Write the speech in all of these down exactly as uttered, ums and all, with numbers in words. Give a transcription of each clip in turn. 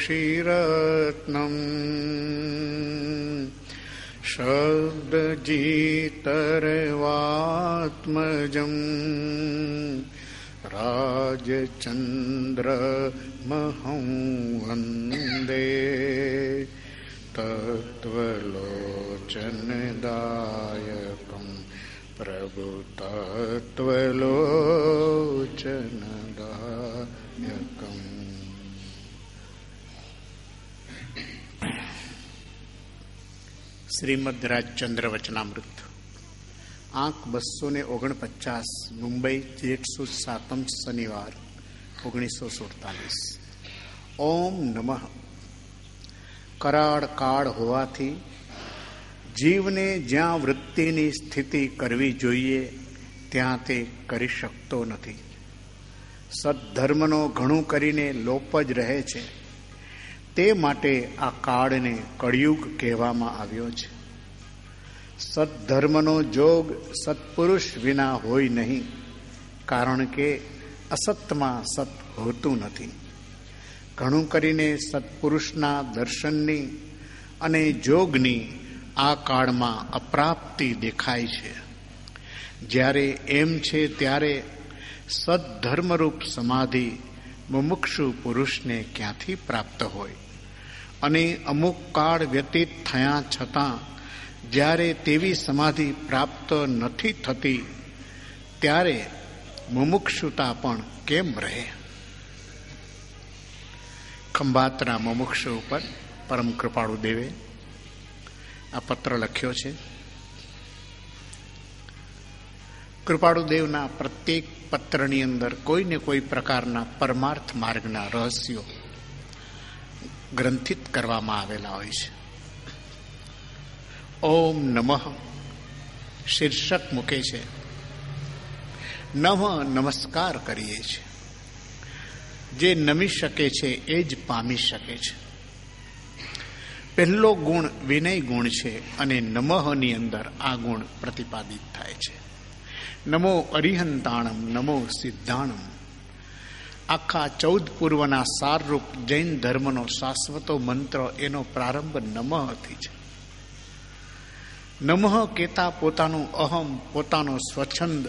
ક્ષીરત્નમ શબ્દજીતરવાત્મજમ રાજચંદ્રમહં વંદે તત્વલોચનદાયકં પ્રભુ તત્વલોચનદાયકં. શ્રીમદ રાજચંદ્ર વચનામૃત, આંક બસો ને ઓગણપચાસ, મુંબઈ, જેઠ સુદ સાતમ, શનિવાર, ઓગણીસો સુડતાલીસ. ઓમ નમઃ. કરાળ કાળ હોવાથી જીવને જ્યાં વૃત્તિની સ્થિતિ કરવી જોઈએ ત્યાં તે કરી શકતો નથી. સદ્ધર્મનો ઘણું કરીને લોપ જ રહે છે. તે માટે આ કાળને કળિયુગ કહેવામાં આવ્યો છે. સદ્ધર્મનો જોગ સત્પુરુષ વિના હોય નહીં, કારણ કે અસતમાં સત હોતું નથી. ઘણું કરીને સત્પુરુષના દર્શનની અને જોગની આ કાળમાં અપ્રાપ્તિ દેખાય છે. જ્યારે એમ છે ત્યારે સદ્ધર્મરૂપ સમાધિ મુમુક્ષુ પુરુષને ક્યાંથી પ્રાપ્ત હોય? અને અમુક કાળ વ્યતીત થયા છતાં જ્યારે તેવી સમાધિ પ્રાપ્ત નથી થતી ત્યારે મુમુક્ષુતા પણ કેમ રહે? ખંભાતના મુમુક્ષુ ઉપર પરમ કૃપાળુ દેવે આ પત્ર લખ્યો છે. કૃપાળુ દેવના પ્રત્યેક પત્રની અંદર કોઈ ને કોઈ પ્રકારના પરમાર્થ માર્ગના રહસ્યો ગ્રંથિત કરવામાં આવેલા હોય છે. ઓમ નમઃ શીર્ષક મૂકે છે. નમઃ નમસ્કાર કરીએ છીએ. જે નમી શકે છે એ જ પામી શકે છે. પહેલો ગુણ વિનય ગુણ છે અને નમઃની અંદર આ ગુણ પ્રતિપાદિત થાય છે. નમો અરિહંતાણમ, નમો સિદ્ધાણમ. આખા ચૌદ પૂર્વના સારરૂપ જૈન ધર્મનો શાશ્વતો મંત્ર, એનો પ્રારંભ નમઃથી છે. નમઃ કહેતા પોતાનું અહમ, પોતાનો સ્વચ્છંદ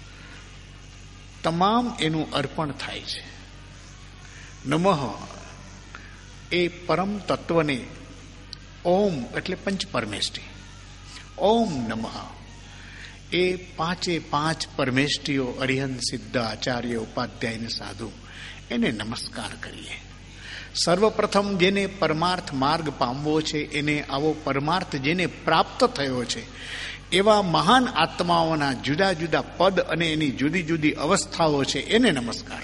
તમામ એનું અર્પણ થાય છે. નમઃ એ પરમ તત્વને, ઓમ એટલે પંચ પરમેષ્ઠી, ઓમ નમઃ એ પાંચે પાંચ પરમેષ્ઠીઓ, અરિહંત, સિદ્ધ, આચાર્ય, ઉપાધ્યાય, સાધુ, એને નમસ્કાર કરીએ. સર્વપ્રથમ જેને પરમાર્થ માર્ગ પામવો છે, એને આવો પરમાર્થ જેને પ્રાપ્ત થયો છે, એવા મહાન આત્માઓના જુદા જુદા પદ અને એની જુદી જુદી અવસ્થાઓ છે, એને નમસ્કાર.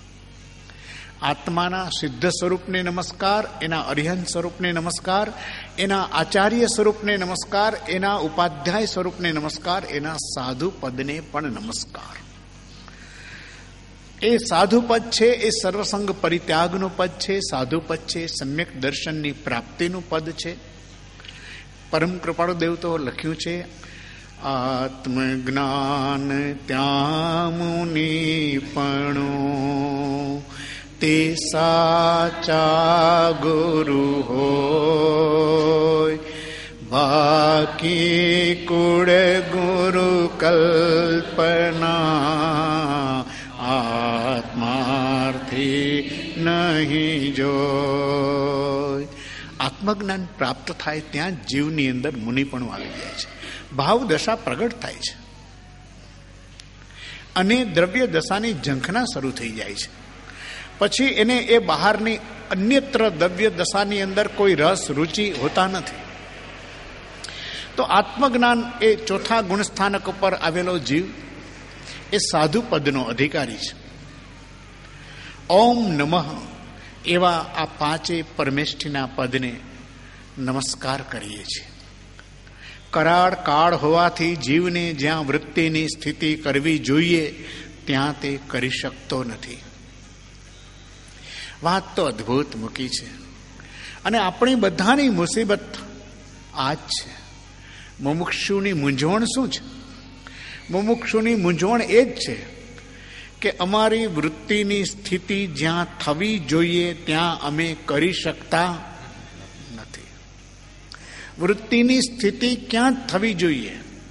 આત્માના સિદ્ધ સ્વરૂપને નમસ્કાર, એના અરિહંત સ્વરૂપને નમસ્કાર, એના આચાર્ય સ્વરૂપને નમસ્કાર, એના ઉપાધ્યાય સ્વરૂપને નમસ્કાર, એના સાધુ પદને પણ નમસ્કાર. એ સાધુ પદ છે એ સર્વસંગ પરિત્યાગનું પદ છે. સાધુ પદ છે સમ્યક દર્શનની પ્રાપ્તિનું પદ છે. પરમ કૃપાળુ દેવ તો લખ્યું છે, આત્મજ્ઞાન ત્યાં મુનિપણું તે સાચા ગુરુ હોય, બાકી કુળ ગુરુ કલ્પના આત્માર્થી નહીં જોય. આત્મજ્ઞાન પ્રાપ્ત થાય ત્યાં જીવની અંદર મુનિપણું આવી જાય છે. ભાવ દશા પ્રગટ થાય છે અને દ્રવ્ય દશાની ઝંખના શરૂ થઈ જાય છે. પછી એને એ બહારની અન્યત્ર દ્રવ્ય દશાની અંદર કોઈ રસ રુચિ હોતા નથી. તો આત્મજ્ઞાન એ ચોથા ગુણસ્થાનક ઉપર આવેલો જીવ એ સાધુ પદનો અધિકારી છે. ઓમ નમઃ એવા આ પાંચે પરમેષ્ઠીના પદને નમસ્કાર કરીએ છીએ. કરાળ કાળ હોવાથી જીવને જ્યાં વૃત્તિની સ્થિતિ કરવી જોઈએ ત્યાં તે કરી શકતો નથી. વાત તો અદ્ભુત મૂકી છે. અને આપણી બધાની મુસીબત આ જ છે. મુમુક્ષુની મૂંઝવણ શું છે? મુમુક્ષુની મૂંઝવણ એ જ છે કે અમારી વૃત્તિની સ્થિતિ જ્યાં થવી જોઈએ ત્યાં અમે કરી શકતા નથી. વૃત્તિની સ્થિતિ ક્યાં થવી જોઈએ?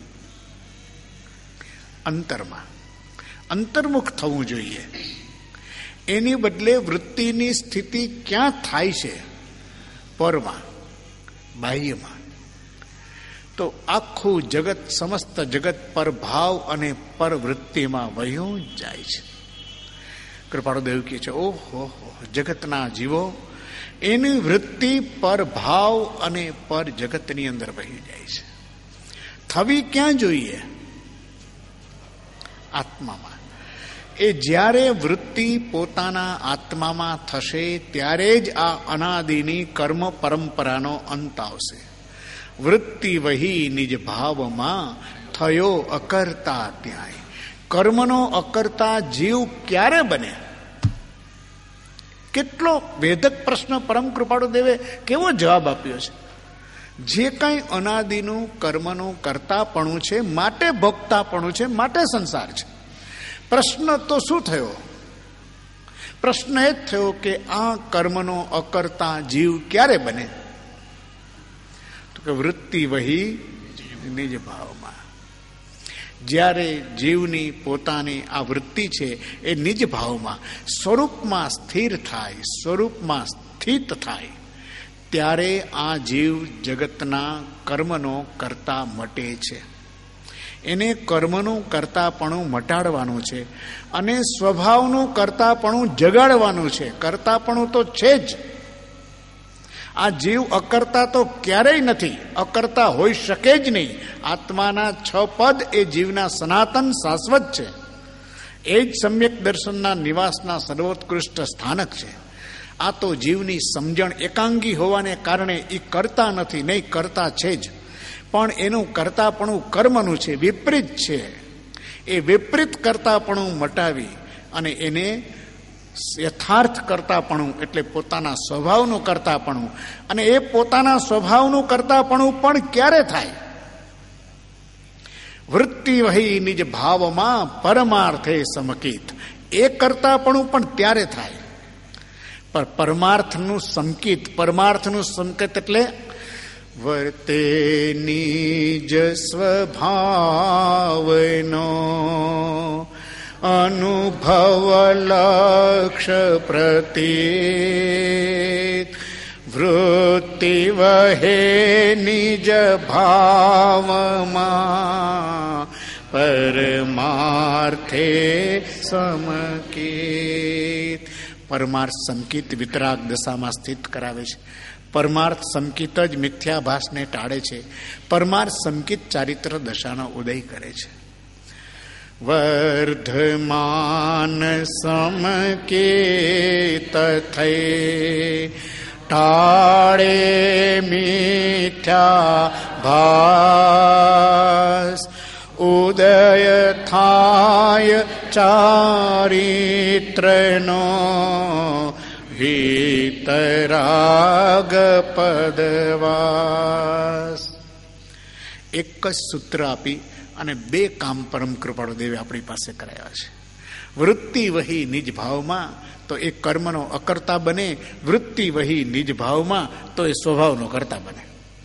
અંતરમાં, અંતર્મુખ થવું જોઈએ. એની બદલે વૃત્તિની સ્થિતિ ક્યાં થાય છે? પરમાં, બાહ્યમાં. તો આખું જગત, સમસ્ત જગત પર ભાવ અને પર વૃત્તિમાં વહ્યું જાય છે. કૃપાળુદેવ કહે છે, ઓહો, જગતના જીવો એની વૃત્તિ પર ભાવ અને પર જગતની અંદર વહી જાય છે. થવી ક્યાં જોઈએ? આત્મામાં. એ જ્યારે વૃત્તિ પોતાના આત્મામાં થશે ત્યારે જ આ અનાદિની કર્મ પરંપરાનો અંત આવશે. વૃત્તિ વહી નિજ ભાવમાં થયો અકર્તા ત્યાંય. કર્મનો અકર્તા જીવ ક્યારે બને? કેટલો વેદક પ્રશ્ન પરમ કૃપાળુ દેવે કેવો જવાબ આપ્યો છે. જે કંઈ અનાદિનું કર્મનું કર્તાપણું છે માટે ભોગતાપણું છે, માટે સંસાર છે. પ્રશ્ન તો શું થયો? પ્રશ્ન એ જ થયો કે આ કર્મનો અકર્તા જીવ ક્યારે બને? તો કે વૃત્તિ વહી નિજ ભાવમાં. જ્યારે જીવની પોતાની આ વૃત્તિ છે એ નિજ ભાવમાં સ્વરૂપમાં સ્થિર થાય, સ્વરૂપમાં સ્થિત થાય, ત્યારે આ જીવ જગતના કર્મનો કર્તા મટે છે. એને કર્મનું કર્તાપણું મટાડવાનું છે અને સ્વભાવનું કર્તાપણું જગાડવાનું છે. કર્તાપણું તો છે જ. આ જીવ અકર્તા તો ક્યારેય નથી, અકર્તા હોઈ શકે જ નહીં. આત્માના છ પદ એ જીવના સનાતન શાશ્વત છે. એ જ સમ્યક દર્શનના નિવાસના સર્વોત્કૃષ્ટ સ્થાનક છે. આ તો જીવની સમજણ એકાંગી હોવાને કારણે એ કરતા નથી, નહીં કરતા છે જ. પણ એનું કર્તાપણું કર્મનું છે, વિપરીત છે. એ વિપરીત કર્તાપણું મટાવી અને એને યથાર્થ કર્તાપણું એટલે પોતાના સ્વભાવનું કર્તાપણું, અને એ પોતાના સ્વભાવનું કર્તાપણું પણ ક્યારે થાય? વૃત્તિ વહી નિજ ભાવમાં પરમાર્થે સમકિત. એ કર્તાપણું પણ ત્યારે થાય. પણ પરમાર્થનું સંકિત, પરમાર્થનું સંકેત એટલે વર્તે નિજ સ્વભાવનો અનુભવ લક્ષ પ્રતિ વૃત્તિ વહે નિજ ભાવમાં પરમાર્થે સમકિત. પરમાર્થ સંકિત વિતરાગ દશામાં સ્થિત કરાવે છે. પરમાર્થ સંકિત જ મિથ્યાભાસને ટાળે છે. પરમાર્થ સંકિત ચારિત્ર દશાનો ઉદય કરે છે. વર્ધમાન સમકેત થઈ ટાળે મિથ્યા ભાસ ઉદય થાય ચારિત્રનો વિતરાગ પદવાસ. એક જ સૂત્ર આપી અને બે કામ પરમ કૃપાળુ દેવે આપણી પાસે કરાયા છે. વૃત્તિ વહી નિજ ભાવમાં તો એ કર્મનો અકર્તા બને, વૃત્તિ વહી નિજ ભાવમાં તો એ સ્વભાવનો કર્તા બને.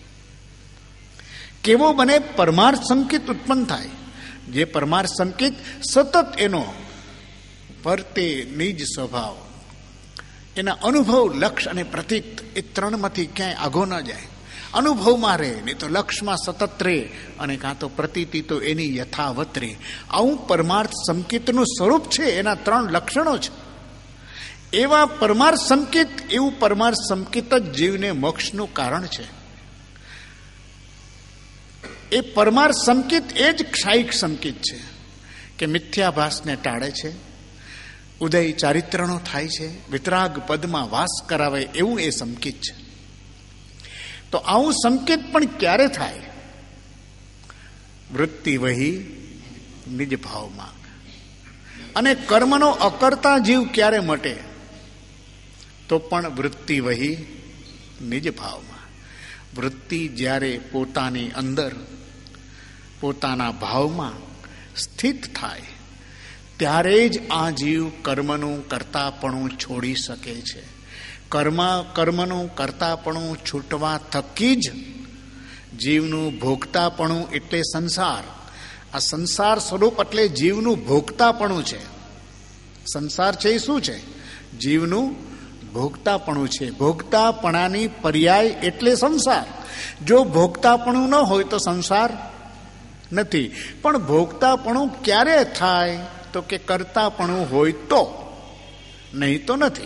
કેવો બને? પરમાર્થ સંકિત ઉત્પન્ન થાય. જે પરમાર્થ સંકિત સતત એનો વર્તે નિજ સ્વભાવ, એના અનુભવ, લક્ષ અને પ્રતીક એ ત્રણમાંથી ક્યાંય આઘો ન જાય. અનુભવમાં રહે, નહીં તો લક્ષમાં સતત રહે, અને કાં તો પ્રતીતિ તો એની યથાવત રહે. આવું પરમાર્થ સંકિતનું સ્વરૂપ છે. એના ત્રણ લક્ષણો છે. એવા પરમાર્થ સંકિત, એવું પરમાર્થ સંકિત જ જીવને મોક્ષનું કારણ છે. એ પરમાર્થ સંકિત એ જ ક્ષાયિક સંકિત છે કે મિથ્યાભાસને ટાળે છે, ઉદય ચારિત્રનો થાય છે, વિતરાગ પદમાં વાસ કરાવે, એવું એ સંકિત છે. તો આવું સંકેત પણ ક્યારે થાય? વૃત્તિ વહી નિજ ભાવમાં. અને કર્મનો અકર્તા જીવ ક્યારે મટે? તો પણ વૃત્તિ વહી નિજ ભાવમાં. વૃત્તિ જ્યારે પોતાની અંદર, પોતાના ભાવમાં સ્થિત થાય ત્યારે જ આ જીવ કર્મનું કર્તાપણું છોડી શકે છે. કર્મ કર્મનું કર્તાપણું છૂટવા થકી જ જીવનું ભોગતાપણું એટલે સંસાર. આ સંસાર સ્વરૂપ એટલે જીવનું ભોગતાપણું છે. સંસાર છે એ શું છે? જીવનું ભોગતાપણું છે. ભોગતાપણાની પર્યાય એટલે સંસાર. જો ભોગતાપણું ન હોય તો સંસાર નથી. પણ ભોગતાપણું ક્યારે થાય? તો કે કર્તાપણું હોય તો, નહીં તો નથી.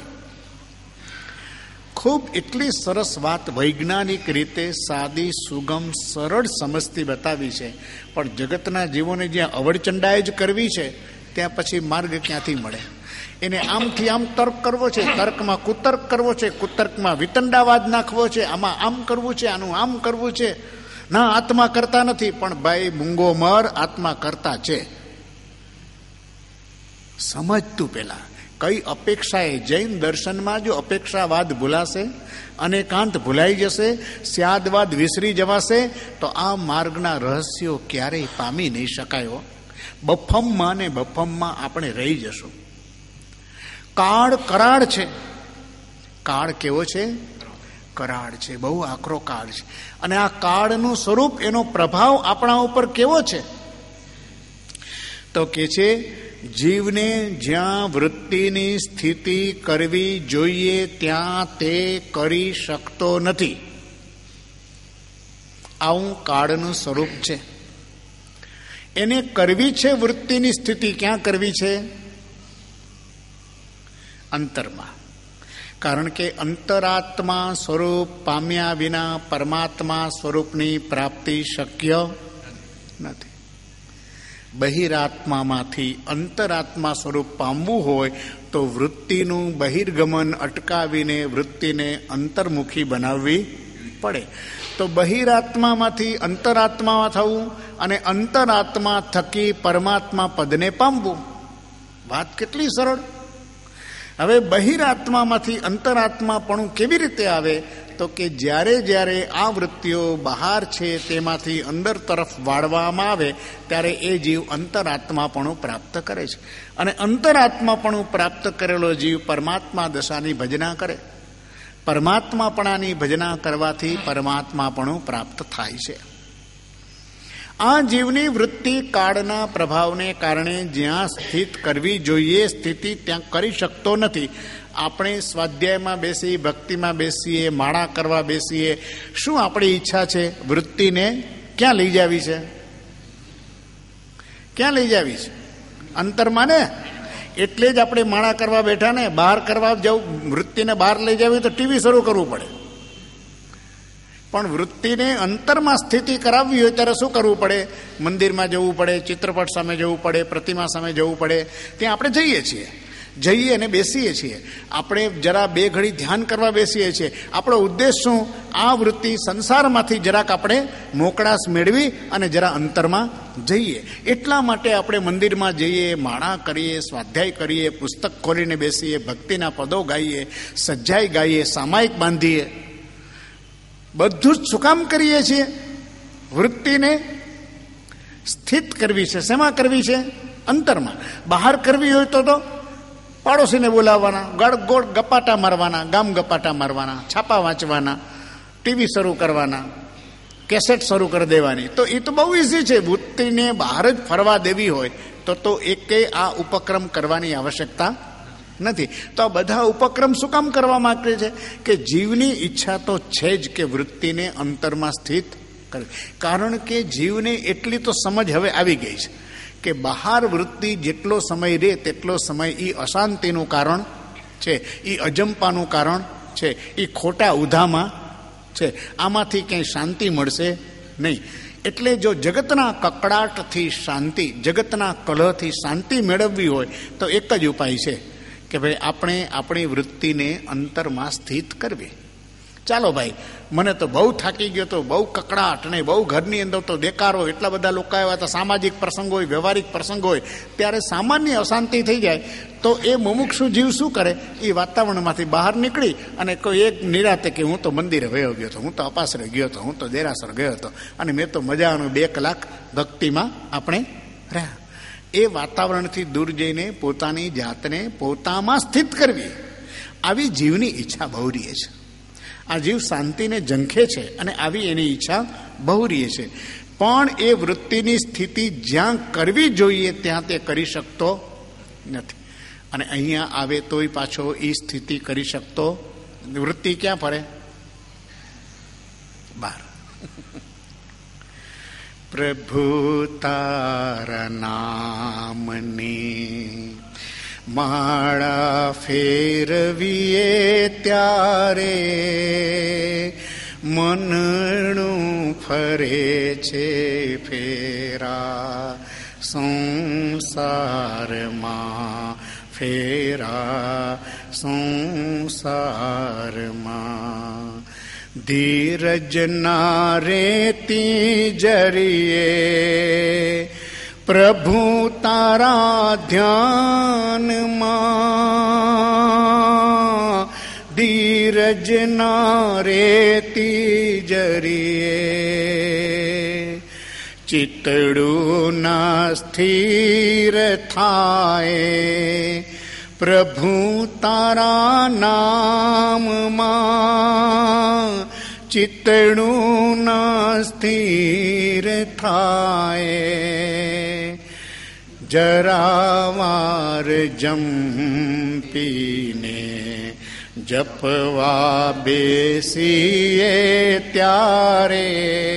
ખૂબ એટલી સરસ વાત વૈજ્ઞાનિક રીતે સાદી, સુગમ, સરળ સમજતી બતાવી છે. પણ જગતના જીવોને જ્યાં અવળચંડાઈ જ કરવી છે ત્યાં પછી માર્ગ ક્યાંથી મળે? એને આમથી આમ તર્ક કરવો છે, તર્કમાં કુતર્ક કરવો છે, કુતર્કમાં વિતંડાવાદ નાખવો છે, આમાં આમ કરવું છે, આનું આમ કરવું છે. ના, આત્મા કરતા નથી. પણ ભાઈ મૂંગો મર, આત્મા કરતા છે. સમજતું પેલા કઈ અપેક્ષાએ જૈન દર્શનમાં જો અપેક્ષાવાદ ભૂલાશે, અનેકાંત ભૂલાઈ જશે, સ્યાદવાદ વિસરી જવાશે, તો આ માર્ગના રહસ્યો ક્યારેય પામી નહીં શકાયો. બફમમાં ને બફમમાં આપણે રહી જશું. કાળ કરાળ છે. કાળ કેવો છે? કરાળ છે. બહુ આકરો કાળ છે. અને આ કાળનું સ્વરૂપ, એનો પ્રભાવ આપણા ઉપર કેવો છે? તો કે છે જીવને જ્યાં વૃત્તિની સ્થિતિ કરવી જોઈએ ત્યાં તે કરી શકતો નથી. આવું કાળનું સ્વરૂપ છે. એને કરવી છે વૃત્તિની સ્થિતિ. ક્યાં કરવી છે? અંતરમાં. કારણ કે અંતરાત્મા સ્વરૂપ પામ્યા વિના પરમાત્મા સ્વરૂપની પ્રાપ્તિ શક્ય નથી. બહિરાત્મામાંથી અંતરાત્મા સ્વરૂપ પામવું હોય તો વૃત્તિનું બહિર્ગમન અટકાવીને વૃત્તિને અંતર્મુખી બનાવવી પડે. તો બહિરાત્મામાંથી અંતરાત્મામાં થવું અને અંતરાત્મા થકી પરમાત્મા પદને પામવું. વાત કેટલી સરળ. હવે બહિરાત્મામાંથી અંતરાત્માપણું કેવી રીતે આવે? તો કે જ્યારે જ્યારે આ વૃત્તિઓ બહાર છે તેમાંથી અંદર તરફ વાળવામાં આવે ત્યારે એ જીવ અંતરાત્માપણું પ્રાપ્ત કરે છે. અને અંતરાત્માપણું પ્રાપ્ત કરેલો જીવ પરમાત્મા દશાની ભજના કરે. પરમાત્માપણાની ભજના કરવાથી પરમાત્માપણું પ્રાપ્ત થાય છે. આ જીવની વૃત્તિ કાળના પ્રભાવને કારણે જ્યાં સ્થિત કરવી જોઈએ સ્થિતિ ત્યાં કરી શકતો નથી. આપણે સ્વાધ્યાયમાં બેસી, ભક્તિમાં બેસીએ, માળા કરવા બેસીએ, શું આપણી ઈચ્છા છે? વૃત્તિને ક્યાં લઈ જાવી છે? ક્યાં લઈ જાવી છે? અંતરમાં ને. એટલે જ આપણે માળા કરવા બેઠા ને. બહાર કરવા જવું, વૃત્તિને બહાર લઈ જાવી તો ટીવી શરૂ કરવું પડે. પણ વૃત્તિને અંતરમાં સ્થિતિ કરાવવી હોય ત્યારે શું કરવું પડે? મંદિરમાં જવું પડે, ચિત્રપટ સામે જવું પડે, પ્રતિમા સામે જવું પડે. ત્યાં આપણે જઈએ છીએ, જઈએ અને બેસીએ છીએ. આપણે જરા બે ઘડી ધ્યાન કરવા બેસીએ છીએ. આપણો ઉદ્દેશ શું? આ વૃત્તિ સંસારમાંથી જરાક આપણે મોકળાશ મેળવી અને જરા અંતરમાં જઈએ. એટલા માટે આપણે મંદિરમાં જઈએ, માળા કરીએ, સ્વાધ્યાય કરીએ, પુસ્તક ખોલીને બેસીએ, ભક્તિના પદો ગાઈએ, સજ્જાઈ ગાઈએ, સામાયિક બાંધીએ. બધું જ શું કામ કરીએ છીએ? વૃત્તિને સ્થિત કરવી છે. શેમાં કરવી છે? અંતરમાં. બહાર કરવી હોય તો તો પાડોશીને બોલાવવાના, ગળ ગોળ ગપાટા મારવાના, ગામ ગપાટા મારવાના, છાપા વાંચવાના, ટીવી શરૂ કરવાના, કેસેટ શરૂ કરી દેવાની. તો એ તો બહુ ઇઝી છે. વૃત્તિને બહાર જ ફરવા દેવી હોય તો તો એકેય આ ઉપક્રમ કરવાની આવશ્યકતા નથી. તો આ બધા ઉપક્રમ શું કામ કરવા માંગે છે? કે જીવની ઈચ્છા તો છે જ કે વૃત્તિને અંતરમાં સ્થિત કરે. કારણ કે જીવને એટલી તો સમજ હવે આવી ગઈ છે કે બહાર વૃત્તિ જેટલો સમય રહે તેટલો સમય એ અશાંતિનું કારણ છે, એ અજંપાનું કારણ છે, એ ખોટા ઉધામાં છે. આમાંથી ક્યાંય શાંતિ મળશે નહીં. એટલે જો જગતના કકડાટથી શાંતિ, જગતના કલહથી શાંતિ મેળવવી હોય તો એક જ ઉપાય છે કે ભાઈ આપણે આપણી વૃત્તિને અંતરમાં સ્થિત કરવી. ચાલો ભાઈ, મને તો બહુ થાકી ગયો તો, બહુ કકડાટ ને બહુ ઘરની અંદર તો દેકારો, એટલા બધા લોકો આવ્યા હતા, સામાજિક પ્રસંગ હોય, વ્યવહારિક પ્રસંગ હોય, ત્યારે સામાન્ય અશાંતિ થઈ જાય તો એ મુમુક્ષુ જીવ શું કરે? એ વાતાવરણમાંથી બહાર નીકળી અને કોઈ એક નિરાતે કે હું તો મંદિરે વયો ગયો હતો, હું તો અપાસરે ગયો હતો, હું તો દેરાસર ગયો હતો અને મેં તો મજાનું બે કલાક ભક્તિમાં આપણે રહ્યા. એ વાતાવરણથી દૂર જઈને પોતાની જાતને પોતામાં સ્થિત કરવી, આવી જીવની ઈચ્છા બહુરીય છે. આ જીવ શાંતિને ઝંખે છે અને આવી એની ઈચ્છા બહુરીય છે. પણ એ વૃત્તિની સ્થિતિ જ્યાં કરવી જોઈએ ત્યાં તે કરી શકતો નથી. અને અહીંયા આવે તોય પાછો એ સ્થિતિ કરી શકતો, વૃત્તિ ક્યાં ફરે? બહાર. પ્રભુ તારા નામની માળા ફેરવીએ ત્યારે મનનું ફરે છે ફેરા સંસારમાં, ફેરા સંસારમાં. ધીરજ ના રેતી જરીએ પ્રભુ તારા ધ્યાનમાં, ધીરજ ના રેતી જરીએ ચિતડું ના સ્થિર થાય પ્રભુ તારા નામમાં, ચિતડું ના સ્થિર થાય. જરાવાર જંપીને જપવા બેસીએ ત્યારે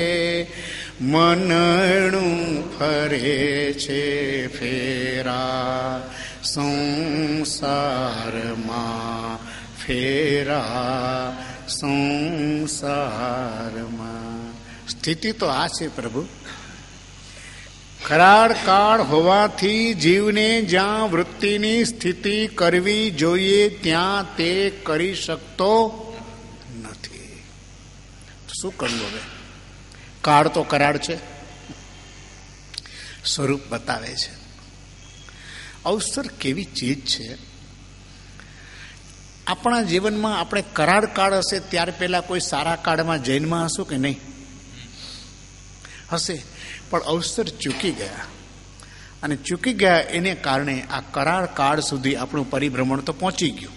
મનનું ફરે છે ફેરા સંસારમાં, ફેરા સંસારમાં. સ્થિતિ તો આ છે પ્રભુ. કરાળ કાળ હોવાથી જીવને જ્યાં વૃત્તિની સ્થિતિ કરવી જોઈએ ત્યાં તે કરી શકતો નથી. શું કરવું હવે? કાળ તો કરાળ છે, સ્વરૂપ બતાવે છે. અવસર કેવી ચીજ છે. આપણા જીવનમાં આપણે કરાળ કાળ હશે ત્યાર પહેલા કોઈ સારા કાળમાં જૈનમાં હશું કે નહીં? હશે. પણ અવસર ચૂકી ગયા, અને ચૂકી ગયા એને કારણે આ કરાળ કાળ સુધી આપણું પરિભ્રમણ તો પહોંચી ગયું.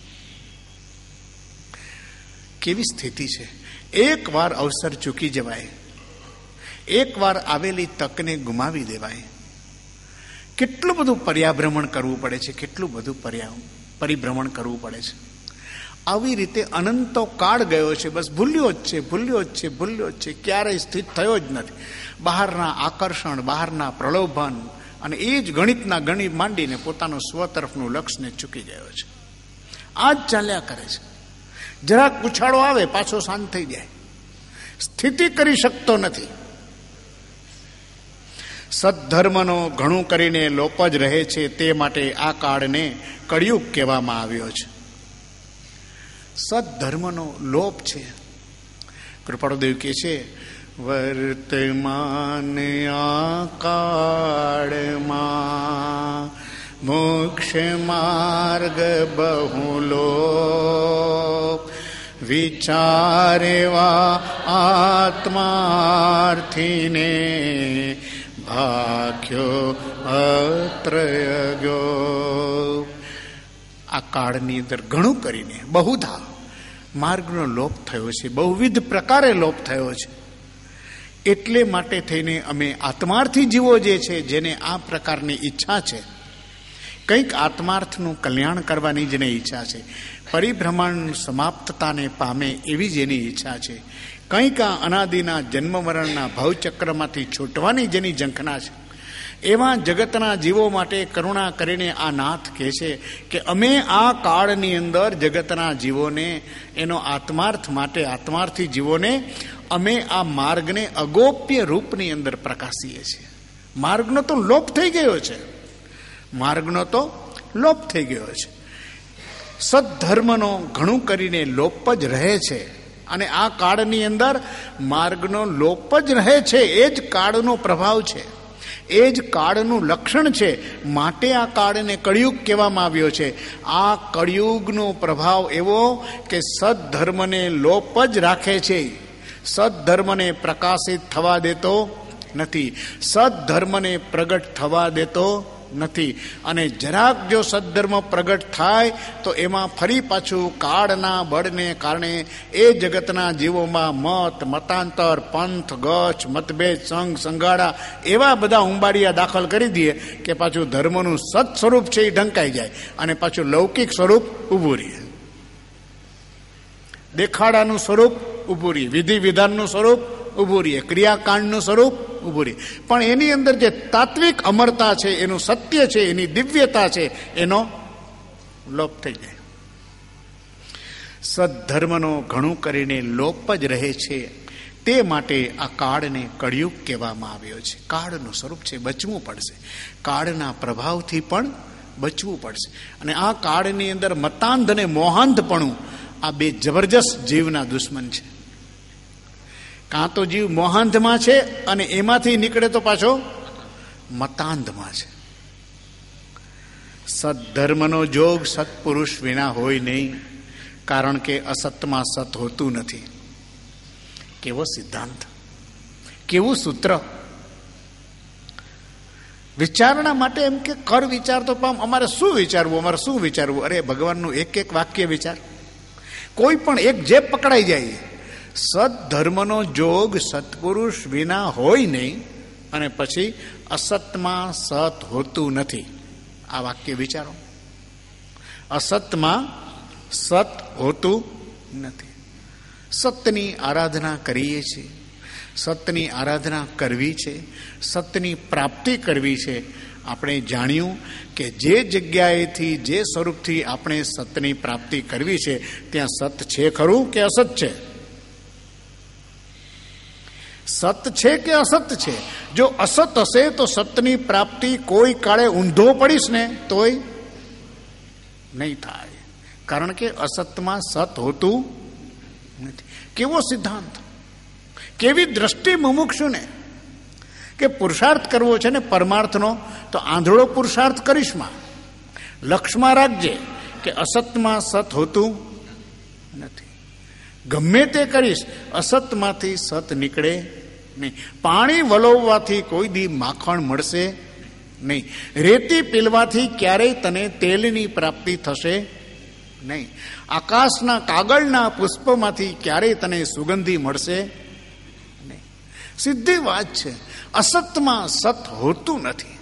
કેવી સ્થિતિ છે. એક વાર અવસર ચૂકી જવાય, એક વાર આવેલી તકને ગુમાવી દેવાય. કેટલું બધું પર્યાભ્રમણ કરવું પડે છે, કેટલું બધું પર્યા પરિભ્રમણ કરવું પડે છે. આવી રીતે અનંતો કાળ ગયો છે, બસ ભૂલ્યો જ છે, ભૂલ્યો જ છે, ભૂલ્યો જ છે, ક્યારેય સ્થિત થયો જ નથી. બહારના આકર્ષણ, બહારના પ્રલોભન અને એ જ ગણિતના ગણિત માંડીને પોતાનું સ્વ તરફનું લક્ષ્યને ચૂકી ગયો છે. આ જ ચાલ્યા કરે છે. જરાક ઉછાળો આવે પાછો શાંત થઈ જાય, સ્થિતિ કરી શકતો નથી. સદ્ધર્મનો ઘણું કરીને લોપ જ રહે છે, તે માટે આ કાળને કળિયુગ કહેવામાં આવ્યો છે. સદ્ધર્મનો લોપ છે. કૃપાળુદેવ કહે છે, વર્તમાન આ કાળમાં મોક્ષ માર્ગ બહુલો વિચારેવા આત્માર્થીને ભાગ્યો અત્રય ગયો. આ કાળની અંદર ઘણું કરીને બહુધા માર્ગનો લોપ થયો છે, બહુવિધ પ્રકારે લોપ થયો છે. એટલે માટે થઈને અમે આત્માર્થી જીવો જે છે, જેને આ પ્રકારની ઈચ્છા છે, કંઈક આત્માર્થનું કલ્યાણ કરવાની જેને ઈચ્છા છે, પરિભ્રમણ સમાપ્તતાને પામે એવી જેની ઈચ્છા છે, કંઈક આ અનાદિના જન્મ મરણના ભવચક્રમાંથી છૂટવાની જેની ઝંખના છે, એવા જગતના જીવો માટે કરુણા કરીને આ નાથ કહે છે કે અમે આ કાળની અંદર જગતના જીવોને એનો આત્માર્થ માટે આત્માર્થી જીવોને અમે આ માર્ગને અગોપ્ય રૂપની અંદર પ્રકાશીએ છીએ. માર્ગનો તો લોપ થઈ ગયો છે, માર્ગનો તો લોપ થઈ ગયો છે. સદ્ધર્મનો ઘણું કરીને લોપ જ રહે છે, અને આ કાળની અંદર માર્ગનો લોપ જ રહે છે. એ જ કાળનો પ્રભાવ છે, એ જ કાળનું લક્ષણ છે. માટે આ કાળને કળિયુગ કહેવામાં આવ્યો છે. આ કળિયુગનો પ્રભાવ એવો કે સદ્ધર્મને લોપ જ રાખે છે, સદ્ધર્મને પ્રકાશિત થવા દેતો નથી. સદ્ધર્મને પ્રગટ થવા દેતો નથી. અને જરાક જો સદ્ધર્મ પ્રગટ થાય તો એમાં ફરી પાછું કાળના બળને કારણે એ જગતના જીવોમાં મત, મતાંતર, પંથ, ગચ્છ, મતભેદ, સંઘ, સંઘાડા એવા બધા ઉંબાડિયા દાખલ કરી દઈએ કે પાછું ધર્મનું સત સ્વરૂપ છે એ ઢંકાઈ જાય અને પાછું લૌકિક સ્વરૂપ ઊભું રહે, દેખાડાનું સ્વરૂપ ઊભું રહે, વિધિ વિધાનનું સ્વરૂપ ઊભું રહે, ક્રિયાકાંડનું સ્વરૂપ ઊભું રહે. પણ એની અંદર જે તાત્વિક અમરતા છે, એનું સત્ય છે, એની દિવ્યતા છે, એનો લોપ થઈ જાય. સદ્ધર્મનો ઘણું કરીને લોપ જ રહે છે. તે માટે આ કાળને કળિયુગ કહેવામાં આવ્યો છે. કાળનું સ્વરૂપ છે, બચવું પડશે, કાળના પ્રભાવથી પણ બચવું પડશે. અને આ કાળની અંદર મતાંધ અને મોહાંધપણું આ બે જબરજસ્ત જીવના દુશ્મન છે. કાં તો જીવ મોહાંધમાં છે અને એમાંથી નીકળે તો પાછો મતાંધમાં છે. સદ્ધર્મનો જોગ સત્પુરુષ વિના હોય નહીં, કારણ કે અસતમાં સત હોતું નથી. કેવો સિદ્ધાંત, કેવું સૂત્ર! વિચારણા માટે એમ કે કર વિચાર તો પામ, અમારે શું વિચારવું, અમારે શું વિચારવું? અરે ભગવાનનું એક એક વાક્ય વિચાર, કોઈ પણ એક જે પકડાઈ જાય. સદ્ધર્મનો જોગ સત્પુરુષ વિના હોય નહીં અને પછી અસતમાં સત હોતું નથી. આ વાક્ય વિચારો. અસતમાં સત હોતું નથી. સતની આરાધના કરીએ છીએ, સતની આરાધના કરવી છે, સતની પ્રાપ્તિ કરવી છે. આપણે જાણ્યું કે જે જગ્યાએથી, જે સ્વરૂપથી આપણે સતની પ્રાપ્તિ કરવી છે ત્યાં સત છે ખરું કે અસત છે? સત છે કે અસત છે? જો અસત હશે તો સતની પ્રાપ્તિ કોઈ કાળે ઊંધો પડીશ ને તોય નહીં થાય, કારણ કે અસતમાં સત હોતું નથી. કેવો સિદ્ધાંત, કેવી દ્રષ્ટિ મુમુક્ષુને! કે પુરુષાર્થ કરવો છે ને પરમાર્થનો, તો આંધળો પુરુષાર્થ કરીશમાં, લક્ષ્યમાં રાખજે કે અસતમાં સત હોતું નથી. ગમે તે કરીશ અસતમાંથી સત નીકળે નહીં. પાણી વલોવવાથી કોઈ દી માખણ મળશે નહીં. રેતી પીલવાથી ક્યારેય તને તેલની પ્રાપ્તિ થશે નહીં. આકાશના કાગળના પુષ્પમાંથી ક્યારેય તને સુગંધી મળશે નહીં. સીધી વાત છે, અસતમાં સત હોતું નથી.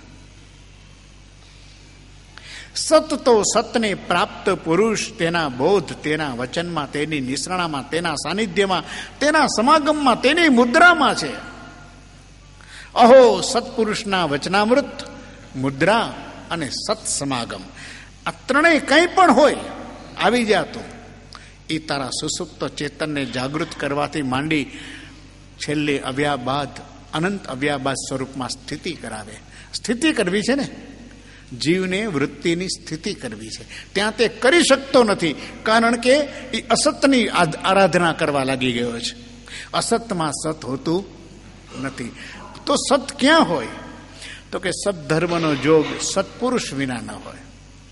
સત તો સતને પ્રાપ્ત પુરુષ તેના બોધ, તેના વચનમાં, તેની નિસરણામાં, તેના સાનિધ્યમાં, તેના સમાગમમાં, તેની મુદ્રામાં છે. અહો સત્પુરુષના વચનામૃત, મુદ્રા અને સત સમાગમ, આ ત્રણેય કંઈ પણ હોય આવી જાતું એ તારા સુસુપ્ત ચેતનને જાગૃત કરવાથી માંડી છેલ્લે આવ્યા બાદ અનંત આવ્યા બાદ સ્વરૂપમાં સ્થિતિ કરાવે. સ્થિતિ કરવી છે ને, જીવને વૃત્તિની સ્થિતિ કરવી છે. ત્યાં તે કરી શકતો નથી, કારણ કે એ અસતની આરાધના કરવા લાગી ગયો છે. અસતમાં સત હોતું નથી. તો સત ક્યાં હોય? તો કે સદ્ધર્મનો જોગ સત્પુરુષ વિના ન હોય.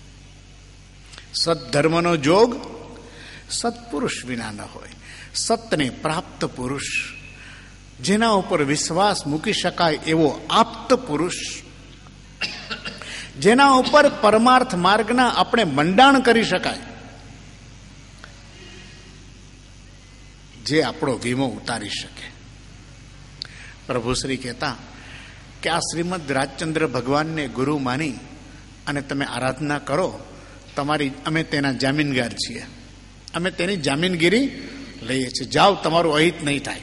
સદ્ધર્મનો જોગ સત્પુરુષ વિના ન હોય. સતને પ્રાપ્ત પુરુષ, જેના ઉપર વિશ્વાસ મૂકી શકાય એવો આપ્ત પુરુષ, જેના ઉપર પરમાર્થ માર્ગના આપણે મંડાણ કરી શકાય, જે આપણો વીમો ઉતારી શકે. પ્રભુશ્રી કહેતા કે આ શ્રીમદ રાજચંદ્ર ભગવાનને ગુરુ માની અને તમે આરાધના કરો, તમારી અમે તેના જામીનગાર છીએ, અમે તેની જામીનગીરી લઈએ છીએ. જાઓ, તમારું અહિત નહીં થાય.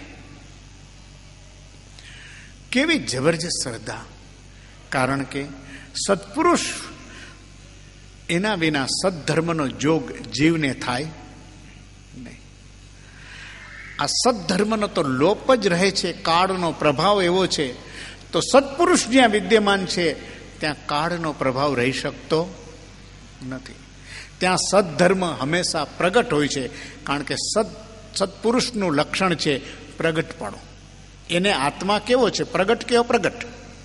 કેવી જબરજસ્ત શ્રદ્ધા! કારણ કે સત્પુરુષ એના વિના સદ્ધર્મનો જોગ જીવને થાય નહીં. આ સદ્ધર્મનો તો લોપ જ રહે છે. કાળનો પ્રભાવ એવો છે, તો સત્પુરુષ જ્યાં વિદ્યમાન છે ત્યાં કાળનો પ્રભાવ રહી શકતો નથી. ત્યાં સદ્ધર્મ હંમેશા પ્રગટ હોય છે, કારણ કે સદ સત્પુરુષનું લક્ષણ છે પ્રગટપણું. એને આત્મા કેવો છે? પ્રગટ કેવો? પ્રગટ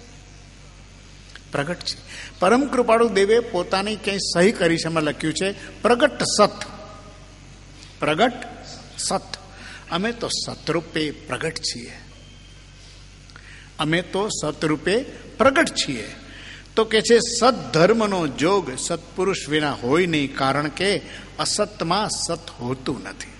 પ્રગટ છે. પરમ કૃપાળુ દેવે પોતાની ક્યાંય સહી કરી છે, એમાં લખ્યું છે પ્રગટ સત. પ્રગટ સત. અમે તો સતરૂપે પ્રગટ છીએ. અમે તો સતરૂપે પ્રગટ છીએ. તો કે છે સદ્ધર્મનો જોગ સત્પુરુષ વિના હોય નહીં, કારણ કે અસતમાં સત હોતું નથી.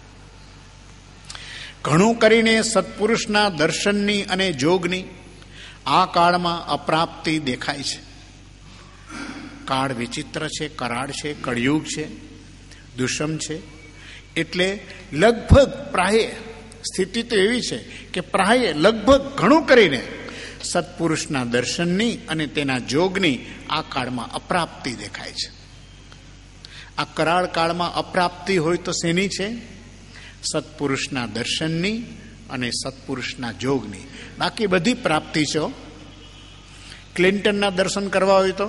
ઘણું કરીને સત્પુરુષના દર્શનની અને જોગની આ કાળમાં અપ્રાપ્તિ દેખાય છે. કાળ વિચિત્ર છે, કરાળ છે, કળિયુગ છે, દુષમ છે. એટલે લગભગ પ્રાય સ્થિતિ તો એવી છે કે પ્રાય લગભગ ઘણું કરીને સત્પુરુષના દર્શનની અને તેના જોગની આ કાળમાં અપ્રાપ્તિ દેખાય છે. આ કરાળ કાળમાં અપ્રાપ્તિ હોય તો શેની છે? સત્પુરુષના દર્શનની અને સત્પુરુષના જોગની. બાકી બધી પ્રાપ્તિ છે. ક્લિન્ટનના દર્શન કરવા હોય તો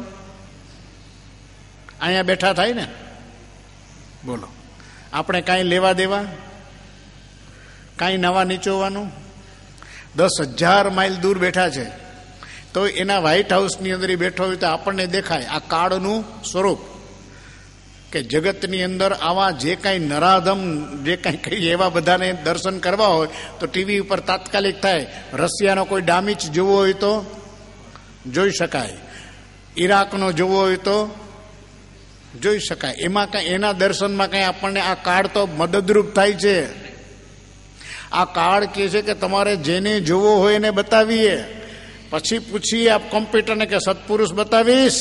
અહીંયા બેઠા થાય ને? બોલો, આપણે કાંઈ લેવા દેવા, કાંઈ નવા નીચોવાનું? દસ હજાર માઇલ દૂર બેઠા છે તો એના વ્હાઇટ હાઉસની અંદર બેઠો હોય તો આપણને દેખાય આ કાળનું સ્વરૂપ, કે જગતની અંદર આવા જે કાંઈ નરાધમ જે કાંઈ કહીએ એવા બધાને દર્શન કરવા હોય તો ટીવી ઉપર તાત્કાલિક થાય. રશિયાનો કોઈ ડામીચ જોવો હોય તો જોઈ શકાય, ઈરાકનો જોવો હોય તો જોઈ શકાય. એમાં કાંઈ એના દર્શનમાં કાંઈ આપણને આ કાળ તો મદદરૂપ થાય છે. આ કાળ કહે છે કે તમારે જેને જોવો હોય એને બતાવીએ, પછી પૂછીએ આપ કોમ્પ્યુટરને કે સત્પુરુષ બતાવીશ?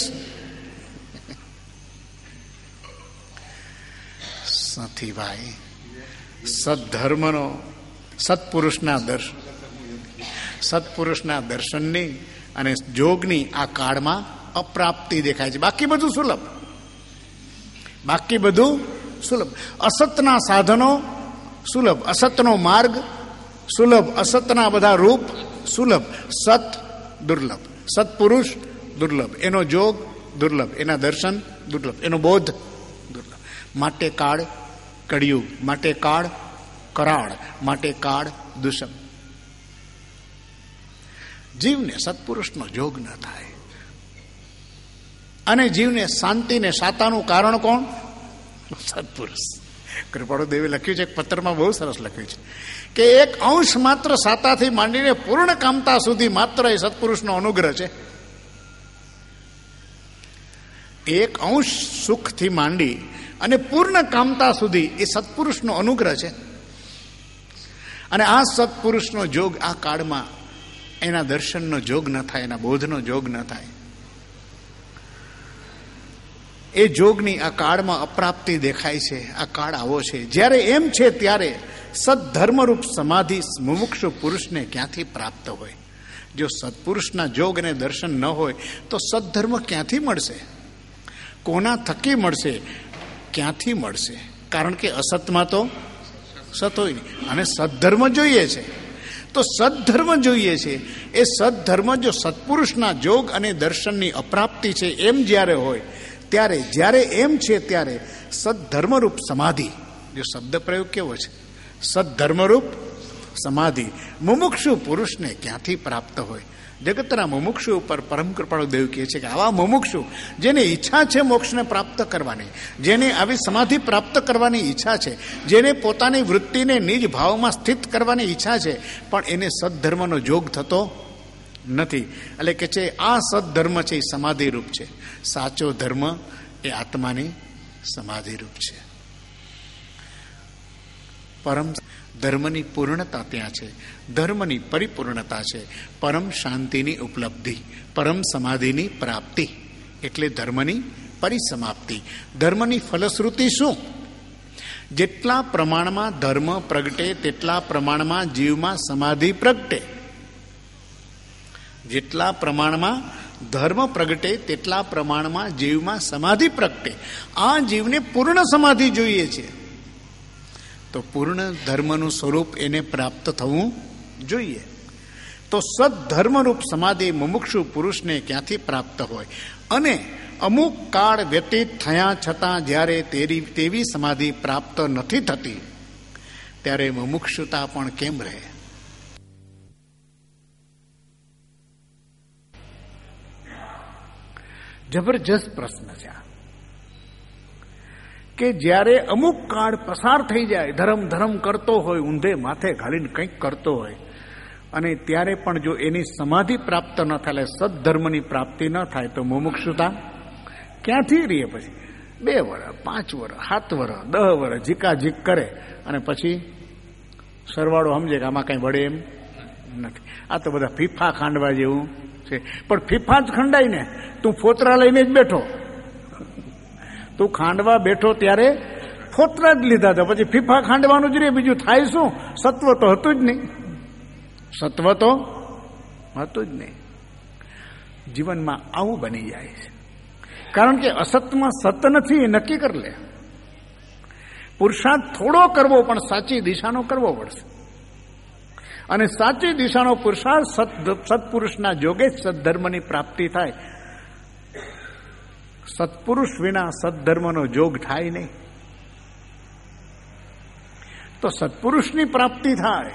નથી ભાઈ. સદ્ધર્મનો સત્પુરુષના દર્શન સત્પુરુષના દર્શનની અને જોગની આ કાળમાં અપ્રાપ્તિ દેખાય છે. બાકી બધું સુલભ, બાકી બધું સુલભ. અસતના સાધનો સુલભ, અસતનો માર્ગ સુલભ, અસતના બધા રૂપ સુલભ. સત દુર્લભ, સત્પુરુષ દુર્લભ, એનો જોગ દુર્લભ, એના દર્શન દુર્લભ, એનો બોધ દુર્લભ. માટે કાળ કળિયુગ, માટે કાળ કરાળ, માટે કાળ દુષમ. જીવને સત્પુરુષનો જોગ ન થાય અને જીવને શાંતિ ને શાતાનું કારણ કોણ? સત્પુરુષ. કૃપાળુ દેવે લખ્યું છે, એક પત્રમાં બહુ સરસ લખ્યું છે કે એક અંશ માત્ર સાતાથી માંડીને પૂર્ણ કામતા સુધી માત્ર એ સત્પુરુષનો અનુગ્રહ છે. એક અંશ સુખથી માંડી અને પૂર્ણ કામતા સુધી એ સત્પુરુષનો અનુગ્રહ છે. અને આ સત્પુરુષનો જોગ આ કાળમાં એના દર્શનનો જોગ ન થાય, એના બોધનો જોગ ન થાય. એ જોગની આ કાળમાં અપ્રાપ્તિ દેખાય છે. આ કાળ આવો છે. જ્યારે એમ છે ત્યારે સદ્ધર્મરૂપ સમાધિ મુમુક્ષુ પુરુષને ક્યાંથી પ્રાપ્ત હોય? જો સત્પુરુષના જોગ અને દર્શન ન હોય તો સદ્ધર્મ ક્યાંથી મળશે? કોના થકી મળશે? ક્યાંથી મળશે? કારણ કે અસતમાં તો સત હોય નહીં અને સદ્ધર્મ જોઈએ છે. તો સદ્ધર્મ જોઈએ છે. એ સદ્ધર્મ જો સત્પુરુષના જોગ અને દર્શનની અપ્રાપ્તિ છે એમ જ્યારે હોય ત્યારે, જ્યારે એમ છે ત્યારે સદ્ધર્મરૂપ સમાધિ, જો શબ્દ પ્રયોગ કેવો છે, સદ્ધર્મરૂપ સમાધિ મુમુક્ષુ પુરુષને ક્યાંથી પ્રાપ્ત હોય? જગતના મુમુક્ષુ ઉપર પરમ કૃપાળુ દેવ કહે છે કે આવા મુમુક્ષુ જેને ઈચ્છા છે મોક્ષને પ્રાપ્ત કરવાની, જેને આવી સમાધિ પ્રાપ્ત કરવાની ઈચ્છા છે, જેને પોતાની વૃત્તિને નિજ ભાવમાં સ્થિત કરવાની ઈચ્છા છે, પણ એને સદ્ધર્મનો જોગ થતો નથી. એટલે કે છે આ સદ્ધર્મ છે એ સમાધિરૂપ છે. સાચો ધર્મ એ આત્માની સમાધિરૂપ છે. પરમ ધર્મની પૂર્ણતા ત્યાં છે, ધર્મની પરિપૂર્ણતા છે, પરમ શાંતિની ઉપલબ્ધિ, પરમ સમાધિની પ્રાપ્તિ, એટલે ધર્મની પરિસમાપ્તિ. ધર્મની ફલશ્રુતિ શું? જેટલા પ્રમાણમાં ધર્મ પ્રગટે તેટલા પ્રમાણમાં જીવમાં સમાધિ પ્રગટે. જેટલા પ્રમાણમાં ધર્મ પ્રગટે તેટલા પ્રમાણમાં જીવમાં સમાધિ પ્રગટે. આ જીવને પૂર્ણ સમાધિ જોઈએ છે તો પૂર્ણ ધર્મનું સ્વરૂપ એને પ્રાપ્ત થવું જોઈએ. તો સદ્ધર્મરૂપ સમાધિ મુમુક્ષુ પુરુષને ક્યાંથી પ્રાપ્ત હોય? અને અમુક કાળ વ્યતીત થયા છતાં જ્યારે તેરી તેવી સમાધિ પ્રાપ્ત નથી થતી ત્યારે મુમુક્ષુતા પણ કેમ રહે? જબરજસ્ત પ્રશ્ન છે કે જ્યારે અમુક કાળ પસાર થઈ જાય, ધર્મ ધર્મ કરતો હોય, ઊંધે માથે ઘાલીને કંઈક કરતો હોય, અને ત્યારે પણ જો એની સમાધિ પ્રાપ્ત ન થાય, સદધર્મની પ્રાપ્તિ ન થાય તો મુમુક્ષુતા ક્યાંથી રહીએ? પછી બે વર્ષ, પાંચ વર્ષ, સાત વર્ષ, દસ વર્ષ ઝીકાઝીક કરે અને પછી સરવાળો સમજે કે આમાં કંઈ વળે એમ નથી. આ તો બધા ફીફા ખાંડવા જેવું છે. પણ ફીફા જ ખંડાય ને, તું ફોતરા લઈને જ બેઠો. તું ખાંડવા બેઠો ત્યારે ફોતરા જ લીધા હતા, પછી ફીફા ખાંડવાનું જ રે, બીજું થાય શું? સત્વ તો હતું જ નહીં. સત્વ તો હતું જ નહીં. જીવનમાં આવું બની જાય છે. કારણ કે અસતમાં સત નથી એ નક્કી કરી લે. પુરુષાર્થ થોડો કરવો પણ સાચી દિશાનો કરવો પડશે. અને સાચી દિશાનો પુરુષાર્થ સત્પુરુષના જોગે જ સદધર્મની પ્રાપ્તિ થાય. સત્પુરુષ વિના સદધર્મનો જોગ થાય નહીં. તો સત્પુરુષની પ્રાપ્તિ થાય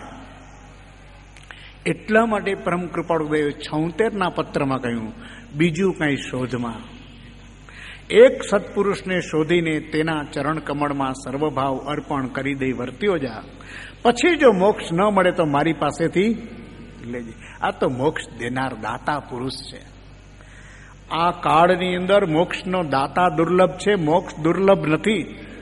એટલા માટે પરમ કૃપાળુદેવે છોતેરના પત્રમાં કહ્યું, બીજું કંઈ શોધમાં. એક સત્પુરુષને શોધીને તેના ચરણ કમળમાં સર્વભાવ અર્પણ કરી દઈ વર્ત્યો જા. પછી જો મોક્ષ ન મળે તો મારી પાસેથી લેજે. આ તો મોક્ષ દેનાર દાતા પુરુષ છે. આ કાળની અંદર મોક્ષનો દાતા દુર્લભ છે, મોક્ષ દુર્લભ નથી.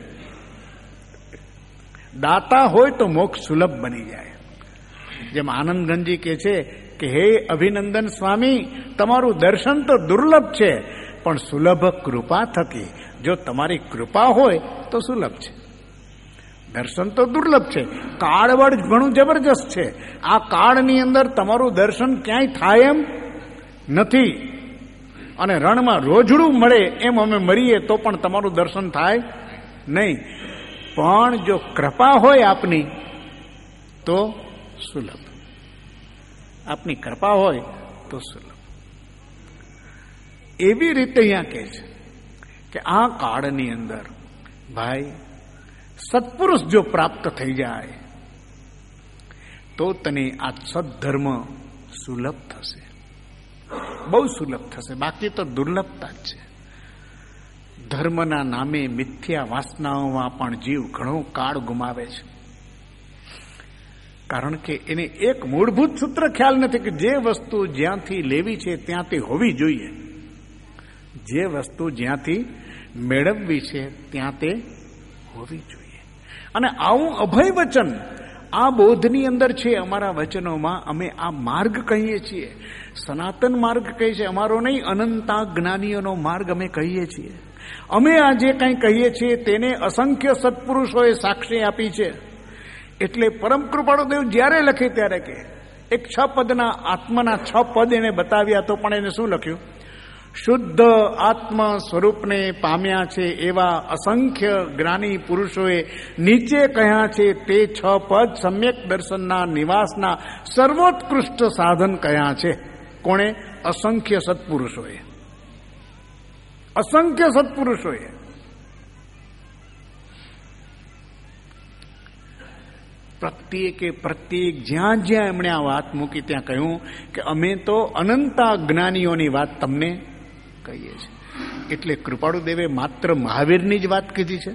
દાતા હોય તો મોક્ષ સુલભ બની જાય. જેમ આનંદગંજી કહે છે કે હે અભિનંદન સ્વામી, તમારું દર્શન તો દુર્લભ છે, પણ સુલભ કૃપા થકી. જો તમારી કૃપા હોય તો સુલભ છે. દર્શન તો દુર્લભ છે, કાળવડ ઘણું જબરજસ્ત છે. આ કાળની અંદર તમારું દર્શન ક્યાંય થાય એમ નથી. અને રણમાં રોજડું મળે એમ અમે મરીએ તો પણ તમારું દર્શન થાય નહીં. પણ જો કૃપા હોય આપની તો સુલભ. આપની કૃપા હોય તો સુલભ. એવી રીતે અહીંયા કહે છે કે આ કાળની અંદર ભાઈ સત્પુરુષ જો પ્રાપ્ત થઈ જાય તો તને આ સદ્ધર્મ સુલભ થશે, બહુ સુલભ થશે. બાકી તો દુર્લભતા જ છે. ધર્મના નામે મિથ્યા વાસનાઓમાં પણ જીવ ઘણો કાળ ગુમાવે છે. કારણ કે એને એક મૂળભૂત સૂત્ર ખ્યાલ નથી કે જે વસ્તુ જ્યાંથી લેવી છે ત્યાંથી હોવી જોઈએ. જે વસ્તુ જ્યાંથી મેળવવી છે ત્યાં તે હોવી જોઈએ. અને આવું અભય વચન આ બોધની અંદર છે. અમારા વચનોમાં અમે આ માર્ગ કહીએ છીએ, સનાતન માર્ગ કહીએ છીએ. અમારો નહીં, અનંતા જ્ઞાનીઓનો માર્ગ અમે કહીએ છીએ. અમે આ જે કંઈ કહીએ છીએ તેને અસંખ્ય સત્પુરુષોએ સાક્ષી આપી છે. એટલે પરમ કૃપાળુદેવ જ્યારે લખે ત્યારે કે એક છ પદના આત્માના છ પદ એને બતાવ્યા તો પણ એને શું લખ્યું? શુદ્ધ આત્મ સ્વરૂપને પામ્યા છે એવા અસંખ્ય જ્ઞાની પુરુષોએ નીચે કહ્યા છે તે છ પદ સમ્યક દર્શનના નિવાસના સર્વોત્કૃષ્ટ સાધન કહ્યા છે. કોણે? અસંખ્ય સત્પુરુષોએ. અસંખ્ય સત્પુરુષોએ. પ્રત્યેકે પ્રત્યેક જ્યાં જ્યાં એમણે આ વાત મૂકી ત્યાં કહ્યું કે અમે તો અનંતા જ્ઞાનીઓની વાત તમને કહીએ છીએ. એટલે કૃપાળુદેવે માત્ર મહાવીરની જ વાત કીધી છે.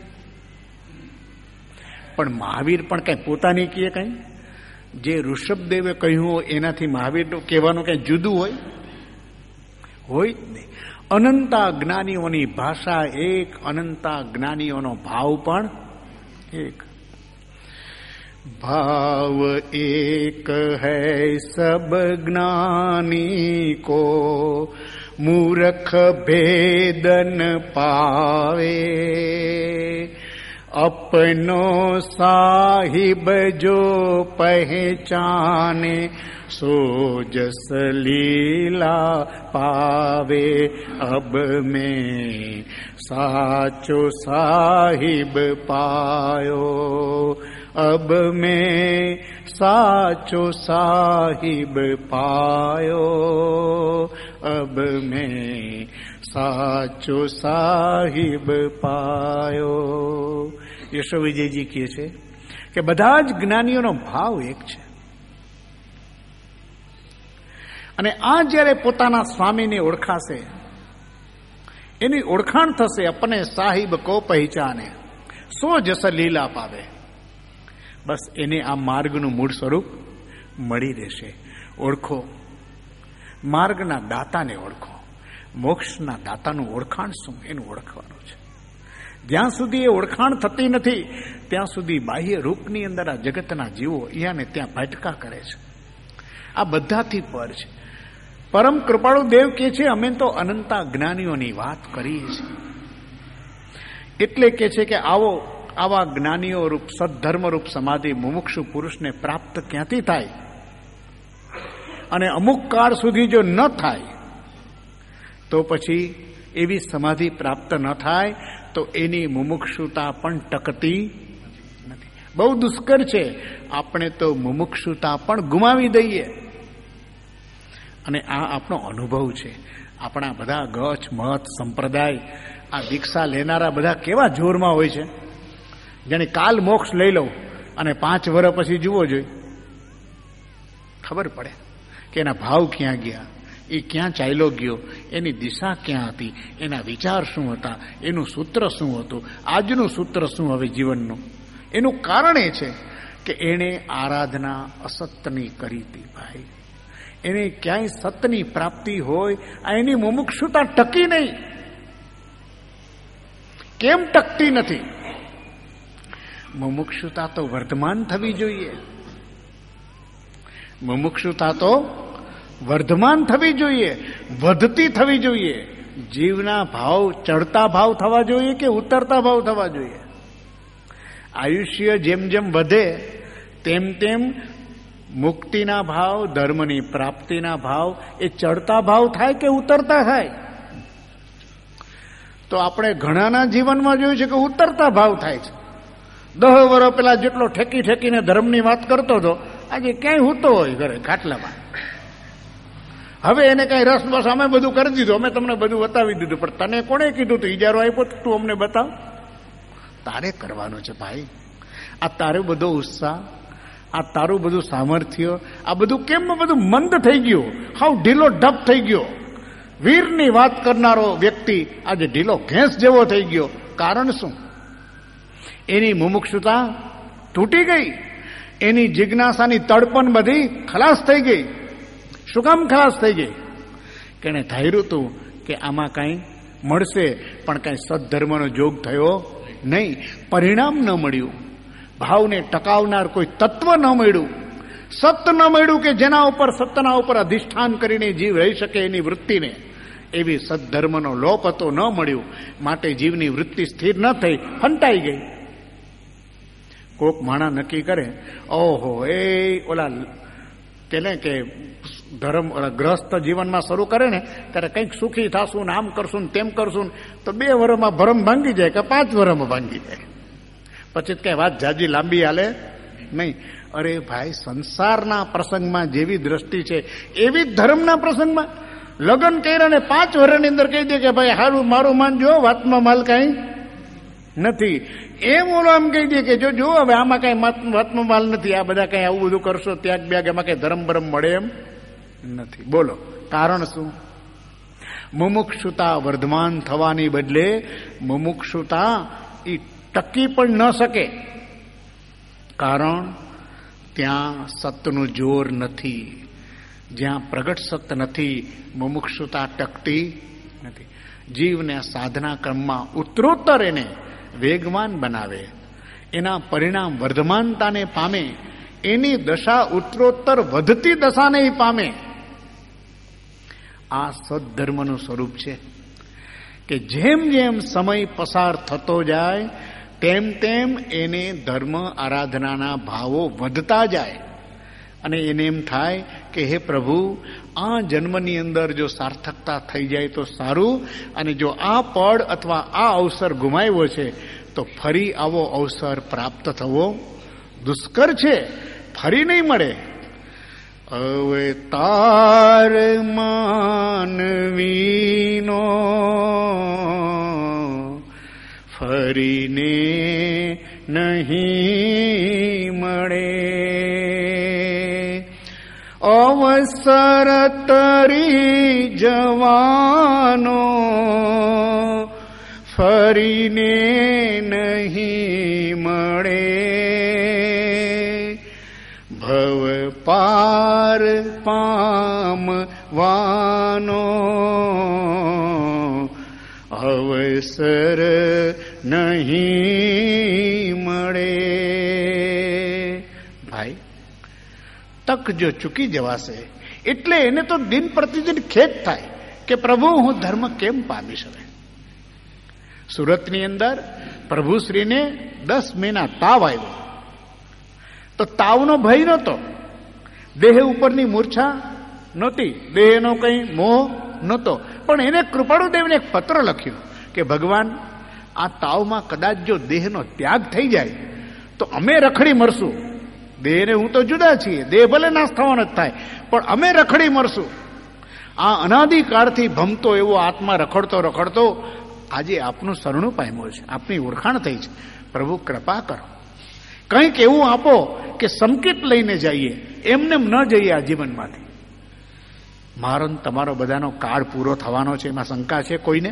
પણ મહાવીર પણ કઈ પોતાની કીએ કઈ જે ઋષભદેવે કહ્યું હોય એનાથી મહાવીરનું કહેવાનું કઈ જુદું હોય? હોય જ નહીં. અનંતા જ્ઞાનીઓની ભાષા એક, અનંતા જ્ઞાનીઓનો ભાવ પણ એક. भाव एक है सब ज्ञानी को, मूर्ख भेदन पावे. अपनो साहिब जो पहचाने, सो जस लीला पावे. अब मैं साचो साहिब पायो, अब मैं साचो साहिब पायो. अब मैं સાચો સાહિબ પાયો. યશો વિજયજી કહે છે કે બધા જ જ્ઞાનીઓનો ભાવ એક છે. અને આ જ્યારે પોતાના સ્વામીને ઓળખાશે, એની ઓળખાણ થશે. અપને સાહિબ કો પહેચાને, સો જસ લીલા પાવે. બસ એને આ માર્ગનું મૂળ સ્વરૂપ મળી રહેશે. ઓળખો, માર્ગના દાતાને ઓળખો. મોક્ષના દાતાનું ઓળખાણ શું એનું ઓળખવાનું છે. જ્યાં સુધી એ ઓળખાણ થતી નથી ત્યાં સુધી બાહ્ય રૂપની અંદર આ જગતના જીવો અહીંયા ને ત્યાં ભટકા કરે છે. આ બધાથી પર છે. પરમ કૃપાળુ દેવ કે છે અમે તો અનંતા જ્ઞાનીઓની વાત કરીએ છીએ. એટલે કે છે કે આવો આવા જ્ઞાનીઓ રૂપ સદ્ધર્મ રૂપ સમાધિ મુમુક્ષુ પુરુષને પ્રાપ્ત ક્યાંથી થાય? અને અમુક કાળ સુધી જો ન થાય તો પછી એવી સમાધિ પ્રાપ્ત ન થાય તો એની મુમુક્ષુતા પણ ટકતી નથી. બહુ દુષ્કર છે. આપણે તો મુમુક્ષુતા પણ ગુમાવી દઈએ. અને આ આપણો અનુભવ છે. આપણા બધા ગચ્છ મત સંપ્રદાય આ દીક્ષા લેનારા બધા કેવા જોરમાં હોય છે. જેને કાલ મોક્ષ લઈ લઉં અને પાંચ વર્ષ પછી જુઓ જોઈએ ખબર પડે કે એના ભાવ ક્યાં ગયા, એ ક્યાં ચાલ્યો ગયો, એની દિશા ક્યાં હતી, એના વિચાર શું હતા, એનું સૂત્ર શું હતું, આજનું સૂત્ર શું હવે જીવનનું. એનું કારણ એ છે કે એણે આરાધના અસત્યની કરી હતી. ભાઈ એને ક્યાંય સતની પ્રાપ્તિ હોય આ એની મુમુક્ષુતા ટકી નહીં. કેમ ટકતી નથી? મુમુક્ષુતા તો વર્ધમાન થવી જોઈએ. મુમુક્ષુતા તો વર્ધમાન થવી જોઈએ, વધતી થવી જોઈએ. જીવના ભાવ ચડતા ભાવ થવા જોઈએ કે ઉતરતા ભાવ થવા જોઈએ? આયુષ્ય જેમ જેમ વધે તેમ તેમ મુક્તિના ભાવ, ધર્મની પ્રાપ્તિના ભાવ એ ચડતા ભાવ થાય કે ઉતરતા થાય? તો આપણે ઘણાના જીવનમાં જોયું છે કે ઉતરતા ભાવ થાય છે. દહ વર્ષ પેલા જેટલો ઠેકી ઠેકીને ધર્મની વાત કરતો હતો આજે ક્યાંય હૂતો હોય ઘરે ખાટલામાં. હવે એને કઈ રસ બસ અમે બધું કરી દીધું, અમે તમને બધું બતાવી દીધું. પણ તને કોણે કીધું તું ઇજારો આપ્યો તું અમને બતાવ? તારે કરવાનું છે ભાઈ. આ તારો બધો ઉત્સાહ, આ તારું બધું સામર્થ્ય, આ બધું કેમ બધું મંદ થઈ ગયું, હાવ ઢીલો ઢપ થઈ ગયો. વીરની વાત કરનારો વ્યક્તિ આજે ઢીલો ઘેંસ જેવો થઈ ગયો. કારણ શું? એની મુમુક્ષુતા તૂટી ગઈ. એની જિજ્ઞાસાની તડપણ બધી ખલાસ થઈ ગઈ. શું કામ ખલાસ થઈ ગઈ? કે એને ધાર્યું હતું કે આમાં કાંઈ મળશે, પણ કાંઈ સદ્ધર્મનો જોગ થયો નહીં. પરિણામ ન મળ્યું. ભાવને ટકાવનાર કોઈ તત્વ ન મળ્યું. સત્ય ન મળ્યું કે જેના ઉપર સત્યના ઉપર અધિષ્ઠાન કરીને જીવ રહી શકે એની વૃત્તિને. એવી સદ્ધર્મનો લોપ હતો, ન મળ્યું. માટે જીવની વૃત્તિ સ્થિર ન થઈ, ફંટાઈ ગઈ. કોક માણા નક્કી કરે, ઓહો એ ઓલા તેને કે ધર્મ ગ્રસ્ત જીવનમાં શરૂ કરે ને ત્યારે કંઈક સુખી થશું ને આમ કરશું ને તેમ કરશું, તો બે વર્ષમાં ભરમ ભાંગી જાય કે પાંચ વર્ષમાં ભાંગી જાય. પછી કઈ વાત જાજી લાંબી હાલે નહીં. અરે ભાઈ, સંસારના પ્રસંગમાં જેવી દ્રષ્ટિ છે એવી જ ધર્મના પ્રસંગમાં લગ્ન કર્યા ને પાંચ વર્ષની અંદર કહી દે કે ભાઈ હારું મારું માનજો, વાતમાં માલ કાંઈ નથી. એમ ઓલો આમ કહી દે કે જો જો હવે આમાં કઈ વાતમાં માલ નથી, આ બધા કઈ આવું બધું કરશો ત્યાગ બ્યાગ એમાં કઈ ધર્મ બરમ મળે એમ નથી. બોલો કારણ શું? મુમુક્ષુતા વર્ધમાન થવાની બદલે મુમુક્ષુતા એ ટકી પણ ન શકે. કારણ ત્યાં સતનું જોર નથી. જ્યાં પ્રગટ સત્ય નથી મુમુક્ષુતા ટકતી નથી. જીવને સાધના ક્રમમાં ઉત્તરોત્તર એને વેગવાન બનાવે, એના પરિણામ વર્ધમાનતાને પામે, એની દશા ઉત્તરોત્તર વધતી દશાને પામે. આ સદ્ધર્મનું સ્વરૂપ છે કે જેમ જેમ સમય પસાર થતો જાય તેમ તેમ એને ધર્મ આરાધનાના ભાવો વધતા જાય. અને એને એમ થાય કે હે પ્રભુ, આ જન્મની અંદર જો સાર્થકતા થઈ જાય તો સારું, અને જો આ પળ અથવા આ અવસર ગુમાવ્યો છે તો ફરી આવો અવસર પ્રાપ્ત થવો દુષ્કર છે, ફરી નહીં મળે. અવતાર માનવીનો ફરીને નહીં મળે, અવસર તરી જવાનો ફરીને નહીં મળે. ભવ પાર પા પામવાનો અવસર નહીં મળે. ભાઈ, તક જો ચૂકી જવાશે એટલે એને તો દિન પ્રતિદિન ખેદ થાય કે પ્રભુ હું ધર્મ કેમ પામી શકે. સુરતની અંદર પ્રભુશ્રીને દસ મહિના તાવ આવ્યો તો તાવનો ભય નહોતો, દેહ ઉપરની મૂર્છા નહોતી, દેહનો કઈ મોહ નહોતો, પણ એને કૃપાળુદેવને એક પત્ર લખ્યો કે ભગવાન, આ તાવમાં કદાચ જો દેહનો ત્યાગ થઈ જાય તો અમે રખડી મરશું. દેહને હું તો જુદા છીએ, દેહ ભલે નાશ થવાનો જ થાય, પણ અમે રખડી મરશું. આ અનાદિકાળથી ભમતો એવો આત્મા રખડતો રખડતો આજે આપનું શરણું પામ્યો છે, આપની ઓળખાણ થઈ છે. પ્રભુ કૃપા કરો, કંઈક એવું આપો કે સંકેત લઈને જઈએ, એમને ન જઈએ આ જીવનમાંથી. મારો તમારો બધાનો કાળ પૂરો થવાનો છે, એમાં શંકા છે કોઈને?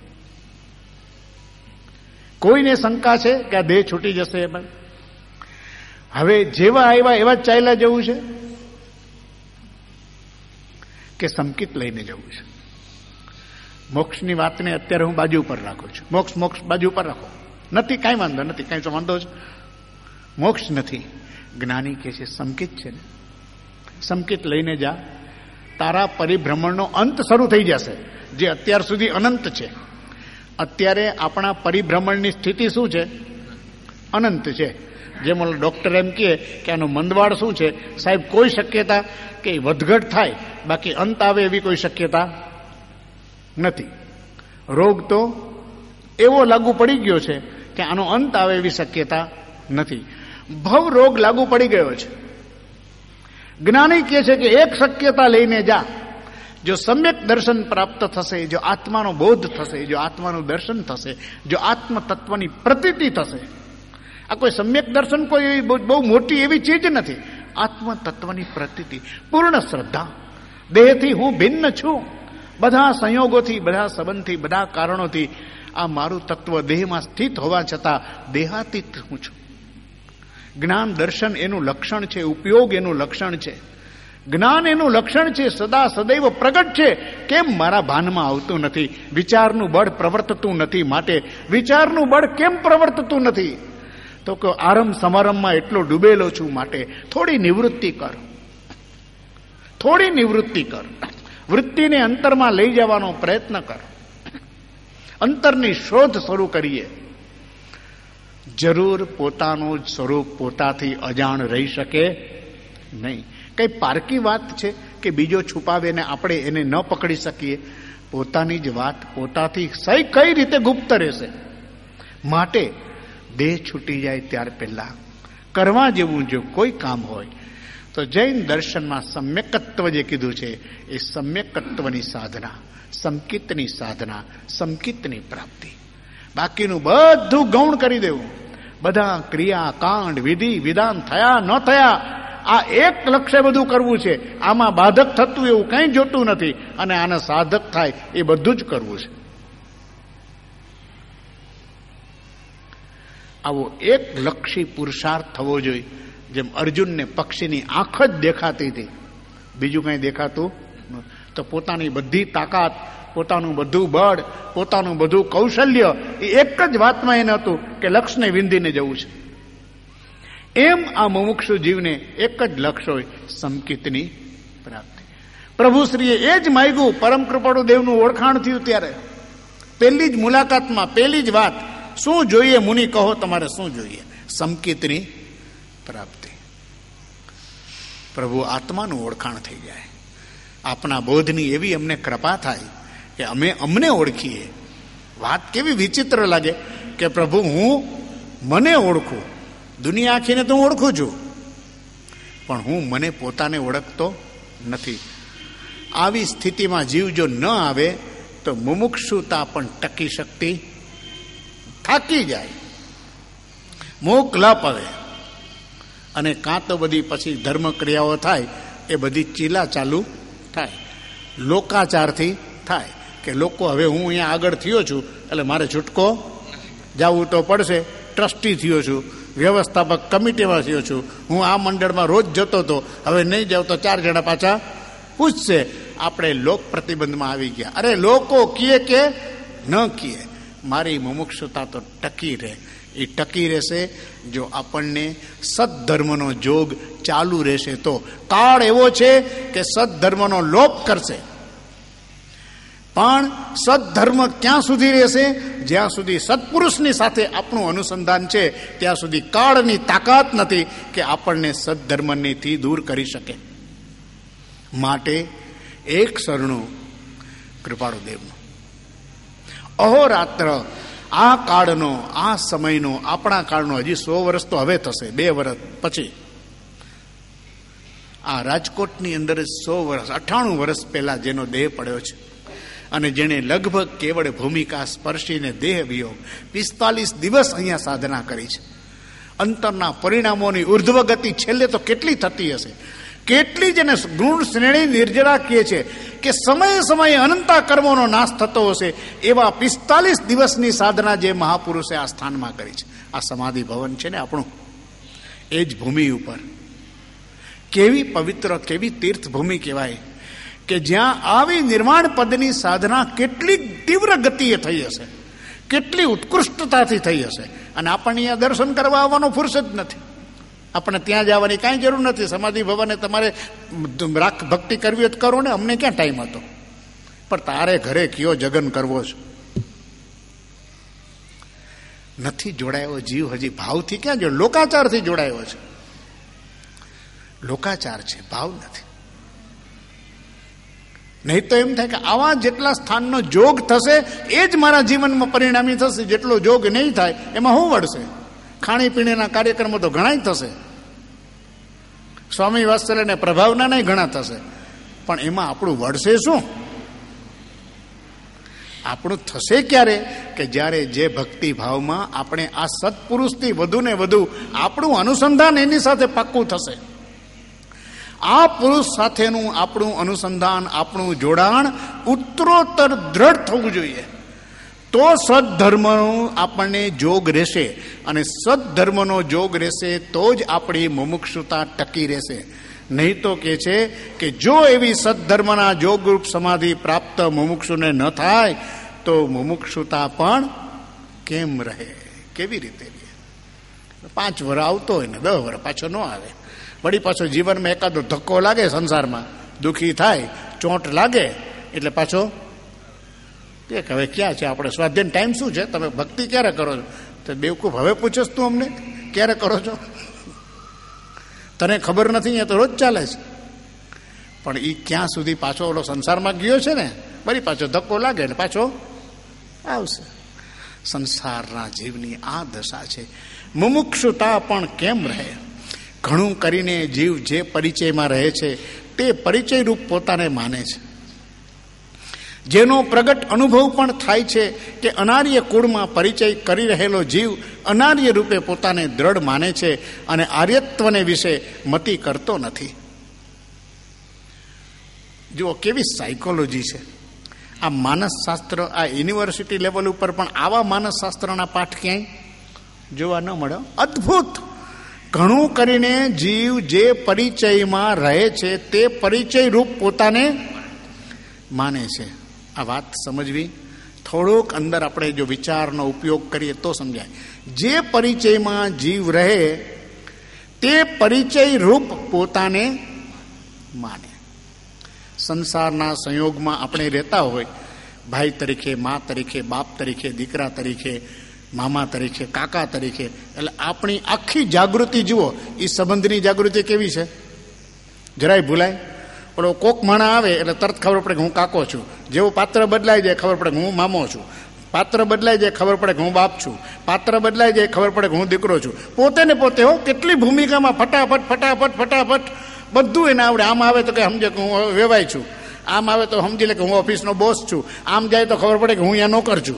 કોઈને શંકા છે કે આ દેહ છૂટી જશે એમાં? હવે જેવા આવ્યા એવા જ ચાલ્યા જવું છે કે સંકેત લઈને જવું છે? મોક્ષની વાતને અત્યારે હું બાજુ ઉપર રાખું છું. મોક્ષ મોક્ષ બાજુ ઉપર રાખો, નથી, કાંઈ વાંધો નથી, કાંઈ વાંધો છે. મોક્ષ નથી. જ્ઞાની કે છે સંકેત છે ને, સંકેત લઈને જા, તારા પરિભ્રમણનો અંત શરૂ થઈ જશે, જે અત્યાર સુધી અનંત છે. અત્યારે આપણા પરિભ્રમણની સ્થિતિ શું છે? અનંત છે. જેમ ડોક્ટર એમ કહે કે આનો મંદવાડ શું છે, સાહેબ કોઈ શક્યતા કે વધઘટ થાય, બાકી અંત આવે એવી કોઈ શક્યતા નથી. રોગ તો એવો લાગુ પડી ગયો છે કે આનો અંત આવે એવી શક્યતા નથી. ભવ રોગ લાગુ પડી ગયો છે. જ્ઞાની કહે છે કે એક શક્યતા લઈને જા, જો સમ્યક દર્શન પ્રાપ્ત થશે, જો આત્માનો બોધ થશે, જો આત્માનું દર્શન થશે, જો આત્મ તત્વની પ્રતીતિ થશે. આ કોઈ સમ્યક દર્શન કોઈ બહુ મોટી એવી ચીજ નથી. આત્મ તત્વની પ્રતીતિ, પૂર્ણ શ્રદ્ધા, દેહથી હું ભિન્ન છું, બધા સંયોગોથી, બધા સંબંધથી, બધા કારણોથી આ મારું તત્વ દેહમાં સ્થિત હોવા છતાં દેહાતીત હું છું. જ્ઞાન દર્શન એનું લક્ષણ છે, ઉપયોગ એનું લક્ષણ છે. જ્ઞાન એનું લક્ષણ છે, સદા સદૈવ પ્રગટ છે. કેમ મારા ભાનમાં આવતું નથી? વિચારનું બળ પ્રવર્તતું નથી, માટે વિચારનું બળ કેમ પ્રવર્તતું નથી? તો કે આરંભ સમારંભમાં એટલો ડૂબેલો છું, માટે થોડી નિવૃત્તિ કર, થોડી નિવૃત્તિ કર. વૃત્તિને અંતરમાં લઈ જવાનો પ્રયત્ન કર. અંતરની શોધ શરૂ કરીએ. જરૂર પોતાનું જ સ્વરૂપ પોતાથી અજાણ રહી શકે નહીં. કઈ પારકી વાત છે કે બીજો છુપાવે ને આપણે એને ન પકડી શકીએ? પોતાની જ વાત પોતાથી સહી કઈ રીતે ગુપ્ત રહેશે? માટે દેહ છૂટી જાય ત્યાર પહેલા કરવા જેવું જો કોઈ કામ હોય તો જૈન દર્શનમાં સમ્યકત્વ જે કીધું છે એ સમ્યકત્વની સાધના, સંકિતની સાધના, સંકિતની પ્રાપ્તિ. બાકીનું બધું ગૌણ કરી દેવું. બધા ક્રિયા, કાંડ, વિધિ, વિધાન થયા ન થયા, આ એક લક્ષ્ય બધું કરવું છે. આમાં બાધક થતું એવું કંઈ જોતું નથી, અને આને સાધક થાય એ બધું જ કરવું છે. આવો એક લક્ષી પુરુષાર્થ થવો જોઈએ. જેમ અર્જુનને પક્ષીની આંખ જ દેખાતી હતી, બીજું કંઈ દેખાતું, તો પોતાની બધી તાકાત, પોતાનું બધું બળ, પોતાનું બધું કૌશલ્ય એ એક જ વાતમાં એને હતું કે લક્ષ્યને વિંધીને જવું છે. એમ આ મુમુક્ષુ જીવને એક જ લક્ષ્ય હોય, સંકિતની પ્રાપ્તિ. પ્રભુશ્રીએ એ જ માગ્યું. પરમ કૃપાળુ દેવનું ઓળખાણ થયું ત્યારે પહેલી જ મુલાકાતમાં પહેલી જ વાત, શું જોઈએ મુનિ કહો, તમારે શું જોઈએ? સંકિતની પ્રાપ્તિ. પ્રભુ આત્માનું ઓળખાણ થઈ જાય. આપના બોધની એવી અમને કૃપા થાય કે અમે અમને ઓળખીએ. વાત કેવી વિચિત્ર લાગે કે પ્રભુ હું મને ઓળખું. દુનિયા આખીને તો હું ઓળખું છું, પણ હું મને પોતાને ઓળખતો નથી. આવી સ્થિતિમાં જીવ જો ન આવે તો મુમુક્ષુતા પણ ટકી શકતી, થાકી જાય, મોહ લપ આવે, અને કાં તો બધી પછી ધર્મ ક્રિયાઓ થાય એ બધી ચીલા ચાલુ થાય, લોકાચારથી થાય કે લોકો હવે હું અહીંયા આગળ થયો છું એટલે મારે છૂટકો જવું તો પડશે. ટ્રસ્ટી થયો છું, વ્યવસ્થાપક કમિટીમાં થયો છું, હું આ મંડળમાં રોજ જતો હતો, હવે નહીં જાઉં તો ચાર જણા પાછા પૂછશે. આપણે લોક પ્રતિબંધમાં આવી ગયા. અરે લોકો કીએ કે ન કીએ, મારી મુમુક્ષુતા તો ટકી રહે. એ ટકી રહેશે જો આપણને સદધર્મનો જોગ ચાલુ રહેશે તો. કાળ એવો છે કે સદધર્મનો લોપ કરશે, પણ સદધર્મ ક્યાં સુધી રહેશે? જ્યાં સુધી સત્પુરુષની સાથે આપણું અનુસંધાન છે ત્યાં સુધી કાળની તાકાત નથી કે આપણને સદધર્મથી દૂર કરી શકે. માટે એક શરણું કૃપાળુ દેવનું. અહોરાત્ર આ કાળનો, આ સમયનો, આપણા કાળનો, હજી સો વર્ષ તો હવે થશે, બે વર્ષ પછી. આ રાજકોટની અંદર સો વર્ષ અઠ્ઠાણું વર્ષ પહેલા જેનો દેહ પડ્યો છે અને જેણે લગભગ કેવળ ભૂમિકા સ્પર્શીને દેહ વિયોગ પિસ્તાલીસ દિવસ અહીંયા સાધના કરી છે. અંતરના પરિણામોની ઉર્ધ્વ ગતિ છેલ્લે તો કેટલી થતી હશે, કેટલી જેને ગુણ શ્રેણી નિર્જરા કહે છે કે સમયે સમયે અનંતા કર્મોનો નાશ થતો હશે, એવા પિસ્તાલીસ દિવસની સાધના જે મહાપુરુષે આ સ્થાનમાં કરી છે. આ સમાધિ ભવન છે ને આપણું, એ જ ભૂમિ ઉપર કેવી પવિત્ર, કેવી તીર્થભૂમિ કહેવાય કે જ્યાં આવી નિર્વાણ પદની સાધના કેટલી તીવ્ર ગતિએ થઈ હશે, કેટલી ઉત્કૃષ્ટતાથી થઈ હશે. અને આપણને અહીંયા દર્શન કરવા આવવાનો ફુરસદ જ નથી. આપણે ત્યાં જવાની કાંઈ જરૂર નથી. સમાધિ ભવને તમારે રાખ ભક્તિ કરવી જ કરો ને, અમને ક્યાં ટાઈમ હતો. પણ તારે ઘરે કયો જગન કરવો છે. નથી જોડાયો જીવ હજી ભાવથી. ક્યાં જો લોકાચારથી જોડાયો છે. લોકાચાર છે, ભાવ નથી. નહીં તો એમ થાય કે આવા જેટલા સ્થાનનો જોગ થશે એ જ મારા જીવનમાં પરિણામી થશે. જેટલો જોગ નહીં થાય એમાં શું વળશે? ખાણીપીણીના કાર્યક્રમો તો ઘણા થશે, સ્વામી વાત્સલ્યને પ્રભાવના નહીં ઘણા થશે, પણ એમાં આપણું વળશે શું? આપણું થશે ક્યારે? કે જ્યારે જે ભક્તિ ભાવમાં આપણે આ સત્પુરુષથી વધુ ને વધુ આપણું અનુસંધાન એની સાથે પાક્કું થશે. આ પુરુષ સાથેનું આપણું અનુસંધાન, આપણું જોડાણ ઉત્તરોત્તર દ્રઢ થવું જોઈએ. તો સદધર્મનો આપણને જોગ રહેશે, અને સદધર્મનો જોગ રહેશે તો જ આપણી મુમુક્ષુતા ટકી રહેશે. નહીં તો કે છે કે જો એવી સદધર્મના જોગરૂપ સમાધિ પ્રાપ્ત મુમુક્ષુને ન થાય તો મુમુક્ષુતા પણ કેમ રહે? કેવી રીતે રહે? પાંચ વર્ષ આવતો હોય ને દસ વર્ષ પાછો ન આવે. વળી પાછો જીવનમાં એકાદો ધક્કો લાગે, સંસારમાં દુઃખી થાય, ચોંટ લાગે, એટલે પાછો કે હવે ક્યાં છે આપણે સ્વાધ્યાય ટાઈમ શું છે? તમે ભક્તિ ક્યારે કરો છો? તો બેવકૂફ હવે પૂછેસ તું અમને ક્યારે કરો છો? તને ખબર નથી, એ તો રોજ ચાલે છે. પણ એ ક્યાં સુધી પાછો ઓલો સંસારમાં ગયો છે ને, વળી પાછો ધક્કો લાગે એટલે પાછો આવશે. સંસારના જીવની આ દશા છે. મુમુક્ષુતા પણ કેમ રહે? ઘણું કરીને જીવ જે પરિચયમાં રહે છે તે પરિચય રૂપ પોતાને માને છે. જેનો પ્રગટ અનુભવ પણ થાય છે કે અનાર્ય કુળમાં પરિચય કરી રહેલો જીવ અનાર્ય રૂપે પોતાને દ્રઢ માને છે અને આર્યત્વને વિશે મતિ કરતો નથી. જુઓ કેવી સાયકોલોજી છે. આ માનસશાસ્ત્ર, આ યુનિવર્સિટી લેવલ ઉપર પણ આવા માનસશાસ્ત્રના પાઠ ક્યાંય જોવા ન મળે. અદ્ભુત. ઘણું કરીને જીવ જે પરિચયમાં રહે છે તે પરિચય રૂપ પોતાને માને છે. આ વાત સમજવી, થોડોક અંદર આપણે જો વિચારનો ઉપયોગ કરીએ તો સમજાય. જે પરિચયમાં જીવ રહે તે પરિચય રૂપ પોતાને માને. સંસારના સંયોગમાં આપણે રહેતા હોય, ભાઈ તરીકે, મા તરીકે, બાપ તરીકે, દીકરા તરીકે, મામા તરીકે, કાકા તરીકે, એટલે આપણી આખી જાગૃતિ જુઓ. એ સંબંધની જાગૃતિ કેવી છે? જરાય ભૂલાય? ઓલો કોક માણા આવે એટલે તરત ખબર પડે કે હું કાકો છું. જેવું પાત્ર બદલાઈ જાય ખબર પડે કે હું મામો છું. પાત્ર બદલાઈ જાય ખબર પડે કે હું બાપ છું. પાત્ર બદલાઈ જાય ખબર પડે કે હું દીકરો છું. પોતે ને પોતે હો કેટલી ભૂમિકામાં ફટાફટ ફટાફટ ફટાફટ બધું એને આવડે. આમ આવે તો કે સમજે કે હું વેવાય છું, આમ આવે તો સમજી લે કે હું ઓફિસનો બોસ છું, આમ જાય તો ખબર પડે કે હું અહીંયા નોકર છું.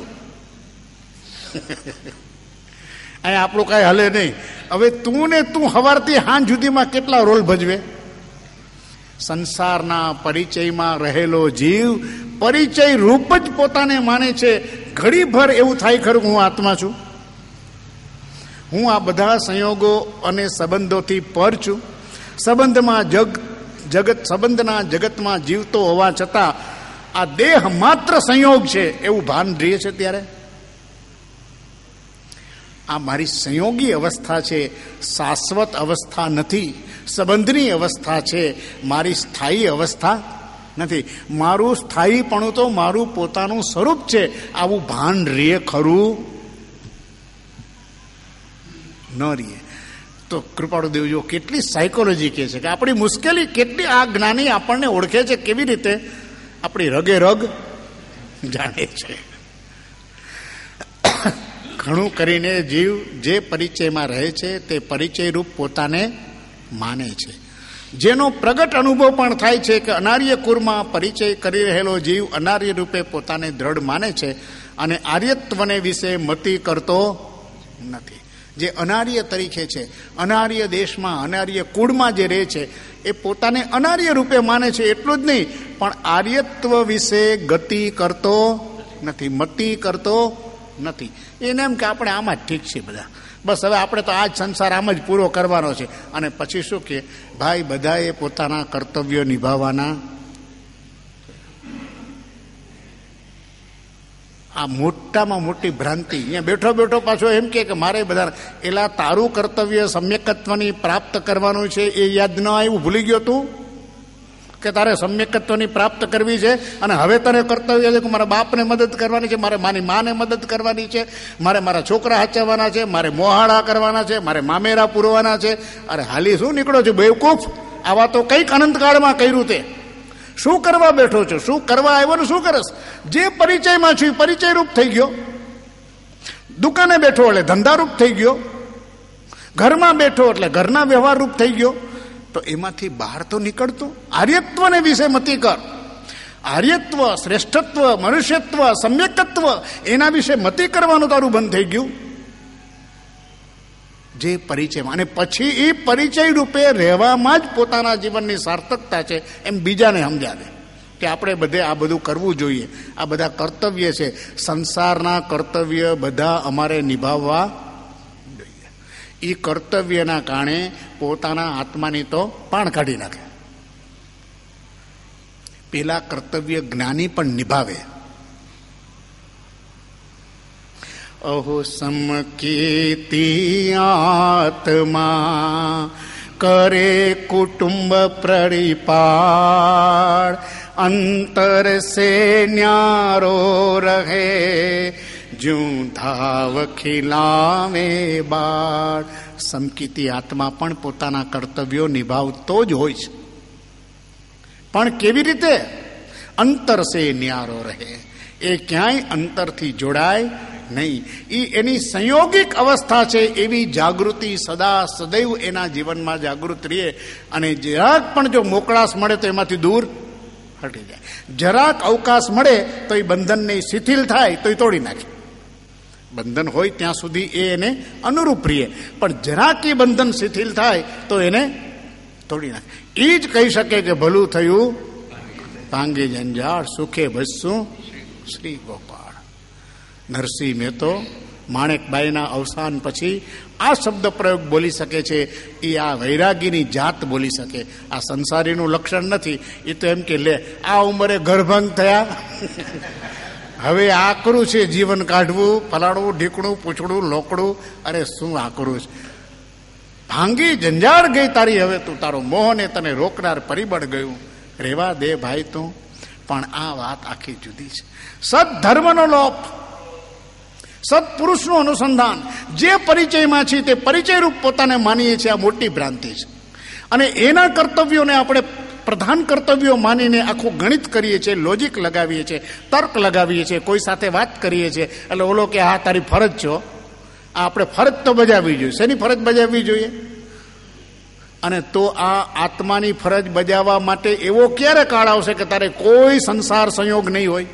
અહીંયા આપણું કાંઈ હલે નહીં. હવે તું ને તું સવારથી સાંજ સુધીમાં કેટલા રોલ ભજવે? સંસારના પરિચયમાં રહેલો જીવ પરિચય રૂપ જ પોતાને માને છે. ઘડીભર એવું થાય ખરું હું આત્મા છું, હું આ બધા સંયોગો અને સંબંધોથી પર છું, સંબંધમાં જગ જગત સંબંધના જગતમાં જીવતો હોવા છતાં આ દેહ માત્ર સંયોગ છે એવું ભાન રહે છે ત્યારે આ મારી સંયોગી અવસ્થા છે, શાશ્વત અવસ્થા નથી, સંબંધની અવસ્થા છે, મારી સ્થાયી અવસ્થા નથી. મારું સ્થાયીપણું તો મારું પોતાનું સ્વરૂપ છે, આવું ભાન રે ખરું ન રીએ તો કૃપાળુ દેવજો કેટલી સાયકોલોજી કહે છે કે આપણી મુશ્કેલી કેટલી આ જ્ઞાની આપણને ઓળખે છે, કેવી રીતે આપણી રગે રગ જાણે છે. ઘણું કરીને જીવ જે પરિચયમાં રહે છે તે પરિચય રૂપ પોતાને માને છે. જેનો પ્રગટ અનુભવ પણ થાય છે કે અનાર્ય કુરમાં પરિચય કરી રહેલો જીવ અનાર્ય રૂપે પોતાને દ્રઢ માને છે અને આર્યત્વને વિશે મતી કરતો નથી. જે અનાર્ય તરીકે છે, અનાર્ય દેશમાં અનાર્ય કુળમાં જે રહે છે એ પોતાને અનાર્ય રૂપે માને છે. એટલું જ નહીં પણ આર્યત્વ વિશે ગતિ કરતો નથી, મતિ કરતો નથી. એને એમ કે આપણે આમાં જ ઠીક છે બધા, બસ હવે આપણે તો આ જ સંસાર આમ જ પૂરો કરવાનો છે. અને પછી શું કે ભાઈ બધાએ પોતાના કર્તવ્યો નિભાવવાના. આ મોટામાં મોટી ભ્રાંતિ. અહીંયા બેઠો બેઠો પાછો એમ કે મારે બધા એલા તારું કર્તવ્ય સમ્યકત્વની પ્રાપ્ત કરવાનું છે એ યાદ ન આવ્યું, ભૂલી ગયો તું કે તારે સમ્યકત્વની પ્રાપ્ત કરવી છે અને હવે તને કર્તવ્ય છે કે મારા બાપને મદદ કરવાની છે, મારે મારી માને મદદ કરવાની છે, મારે મારા છોકરા હાચવવાના છે, મારે મોહાળા કરવાના છે, મારે મામેરા પૂરવાના છે. અરે હાલી શું નીકળો છો બેવકૂફ? આવા તો કંઈક અનંતકાળમાં કર્યું તે. શું કરવા બેઠો છો? શું કરવા આવ્યો ને શું કરસ? જે પરિચયમાં છું પરિચય રૂપ થઈ ગયો, દુકાને બેઠો એટલે ધંધારૂપ થઈ ગયો, ઘરમાં બેઠો એટલે ઘરના વ્યવહાર રૂપ થઈ ગયો. તો એમાંથી બહાર તો નીકળતો આર્યત્વને વિશે મતી કર. આર્યત્વ, શ્રેષ્ઠત્વ, મનુષ્યત્વ, સમ્યકત્વ એના વિશે મતી કરવાનું તારું બંધ થઈ ગયું જે પરિચયમાં. અને પછી એ પરિચય રૂપે રહેવામાં જ પોતાના જીવનની સાર્થકતા છે એમ બીજાને સમજાવે કે આપણે બધે આ બધું કરવું જોઈએ, આ બધા કર્તવ્ય છે, સંસારના કર્તવ્ય બધા અમારે નિભાવવા જોઈએ. એ કર્તવ્યના કારણે પોતાના આત્માની તો પાણ કાઢી નાખે. પેલા કર્તવ્ય જ્ઞાની પણ નિભાવે. અહો સમકીર્તિ આત્મા કરે કુટુંબ પરિપાળ, અંતર સે ન્યારો રહે જું ધાવ ખિલાવે બાળ. સમકીર્તિ આત્મા પણ પોતાના કર્તવ્યો નિભાવતો જ હોય છે, પણ કેવી રીતે? અંતર સે ન્યારો રહે, એ ક્યાંય અંતરથી જોડાય નહીં. એ એની સંયોગિક અવસ્થા છે, એવી જાગૃતિ સદા સદૈવ એના જીવનમાં જાગૃત રહે. અને જરાક પણ જો મોકળાશ મળે તો એમાંથી દૂર હટી જાય. જરાક અવકાશ મળે તો એ બંધનને શિથિલ થાય તો એ તોડી નાખે. બંધન હોય ત્યાં સુધી એ એને અનુરૂપ રહે, પણ જરાક એ બંધન શિથિલ થાય તો એને તોડી નાખે. એ જ કહી શકે કે ભલું થયું ભાંગી જંજાળ, સુખે ભજશું શ્રી ગોપાળ. નરસિંહ મહેતો માણેકબાઈના અવસાન પછી આ શબ્દ પ્રયોગ બોલી શકે છે. એ આ વૈરાગીની જાત બોલી શકે, આ સંસારીનું લક્ષણ નથી. એ તો એમ કે લે આ ઉંમરે ઘરભંગ થયા, હવે આકરું છે જીવન કાઢવું, ફલાણું ઢીકણું પૂછડું લોકડું, અરે શું આકરું છે. ભાંગી જંજાળ ગઈ તારી, હવે તું તારો મોહને તને રોકનાર પરિબળ ગયું, રેવા દે ભાઈ તું. પણ આ વાત આખી જુદી છે. સદધર્મનો લોપ, સત્પુરુષનું અનુસંધાન, જે પરિચયમાં છે તે પરિચયરૂપ પોતાને માનીએ છીએ, આ મોટી ભ્રાંતિ છે. અને એના કર્તવ્યોને આપણે પ્રધાન કર્તવ્યો માનીને આખું ગણિત કરીએ છીએ, લોજિક લગાવીએ છીએ, તર્ક લગાવીએ છીએ, કોઈ સાથે વાત કરીએ છીએ એટલે ઓલો કે હા તારી ફરજ છો, આ આપણે ફરજ તો બજાવવી જોઈએ. શેની ફરજ બજાવવી જોઈએ? અને તો આ આત્માની ફરજ બજાવવા માટે એવો ક્યારે કાળ આવશે કે તારે કોઈ સંસાર સંયોગ નહીં હોય?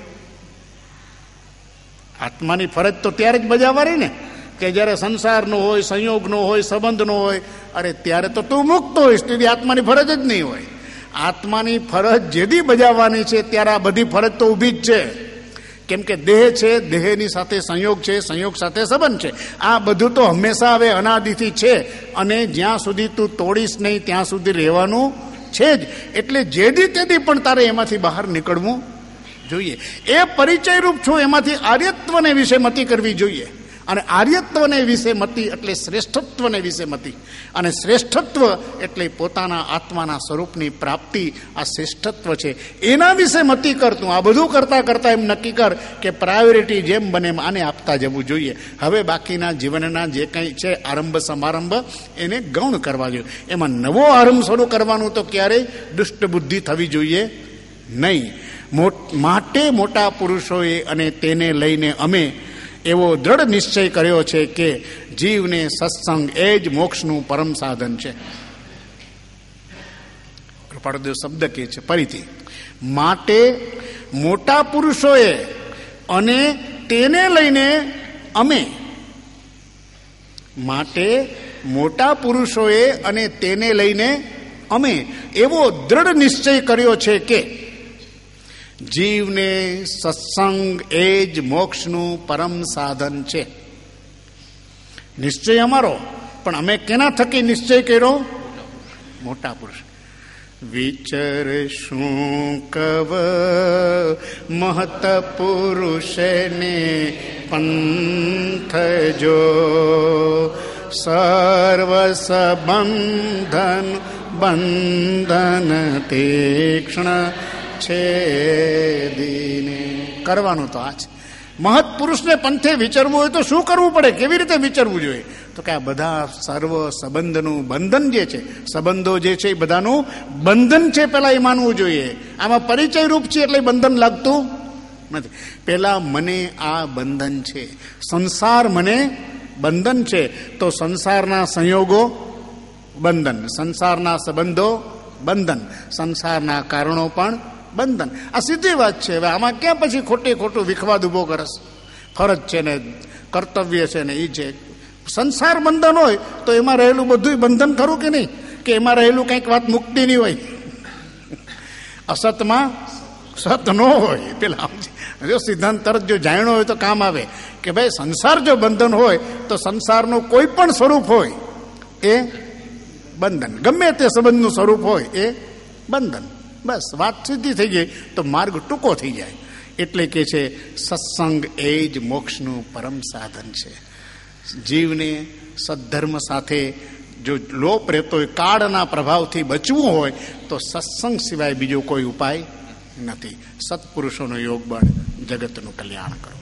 આત્માની ફરજ તો ત્યારે જ બજાવવાની ને કે જ્યારે સંસારનો હોય, સંયોગનો હોય, સંબંધનો હોય. અરે ત્યારે તો તું મુક્ત હોઈશ, તેથી આત્માની ફરજ જ નહીં હોય. આત્માની ફરજ જેદી બજાવવાની છે ત્યારે આ બધી ફરજ તો ઊભી જ છે. કેમ કે દેહ છે, દેહની સાથે સંયોગ છે, સંયોગ સાથે સંબંધ છે. આ બધું તો હંમેશા હવે અનાદિથી છે અને જ્યાં સુધી તું તોડીશ નહીં ત્યાં સુધી રહેવાનું છે જ. એટલે જેદી તેદી પણ તારે એમાંથી બહાર નીકળવું જોઈએ. એ પરિચયરૂપ છું એમાંથી આર્યત્વને વિશે મતિ કરવી જોઈએ. અને આર્યત્વને વિશે મતિ એટલે શ્રેષ્ઠત્વને વિશે મતિ. અને શ્રેષ્ઠત્વ એટલે પોતાના આત્માના સ્વરૂપની પ્રાપ્તિ. આ શ્રેષ્ઠત્વ છે, એના વિશે મતિ કરતું. આ બધું કરતા કરતા એમ નક્કી કર કે પ્રાયોરિટી જેમ બને એમ આને આપતા જવું જોઈએ. હવે બાકીના જીવનના જે કંઈ છે આરંભ સમારંભ એને ગૌણ કરવા જોઈએ. એમાં નવો આરંભ શરૂ કરવાનું તો ક્યારેય દુષ્ટ બુદ્ધિ થવી જોઈએ નહીં. માટે મોટા પુરુષોએ અને તેને લઈને અમે એવો દ્રઢ નિશ્ચય કર્યો છે કે જીવને સત્સંગ એ જ મોક્ષનું પરમ સાધન છે. કૃપાળુદેવ શબ્દ કહે છે ફરીથી, માટે મોટા પુરુષોએ અને તેને લઈને અમે. માટે મોટા પુરુષોએ અને તેને લઈને અમે એવો દ્રઢ નિશ્ચય કર્યો છે કે જીવને સત્સંગ એ જ મોક્ષનું પરમ સાધન છે. નિશ્ચય અમારો, પણ અમે કેના થકી નિશ્ચય કર્યો? મોટા પુરુષ. વિચર શું કવ મહત પુરુષને પંથ જો સર્વ સંબંધન બંધન તીક્ષ્ણ છે દીને. કરવાનું તો આ છે. મહત પુરુષને પંથે વિચરવું હોય તો શું કરવું પડે, કેવી રીતે વિચરવું જોઈએ? તો કે આ બધા સર્વ સંબંધનું બંધન જે છે, સંબંધો જે છે એ બધાનું બંધન છે, પેલા એ માનવું જોઈએ. આમાં પરિચય રૂપ છે એટલે બંધન લાગતું નથી. પેલા મને આ બંધન છે, સંસાર મને બંધન છે, તો સંસારના સંયોગો બંધન, સંસારના સંબંધો બંધન, સંસારના કારણો પણ બંધન. આ સીધી વાત છે. હવે આમાં ક્યાં પછી ખોટી ખોટું વિખવાદ ઉભો કરસ? ફરજ છે ને કર્તવ્ય છે ને એ છે. સંસાર બંધન હોય તો એમાં રહેલું બધું બંધન ખરું કે નહીં? કે એમાં રહેલું કંઈક વાત મુક્તિની હોય? અસતમાં સત ન હોય. પેલા જો સિદ્ધાંત તરત જો જાણ્યો હોય તો કામ આવે કે ભાઈ સંસાર જો બંધન હોય તો સંસારનું કોઈ પણ સ્વરૂપ હોય એ બંધન, ગમે તે સંબંધનું સ્વરૂપ હોય એ બંધન. બસ વાત સીધી થઈ ગઈ તો માર્ગ ટૂંકો થઈ જાય. એટલે કે છે સત્સંગ એ જ મોક્ષનું પરમ સાધન છે. જીવને સદ્ધર્મ સાથે જો લોપ રહેતો હોય, કાળના પ્રભાવથી બચવું હોય તો સત્સંગ સિવાય બીજો કોઈ ઉપાય નથી. સત્પુરુષોનો યોગ બળ જગતનું કલ્યાણ કરો.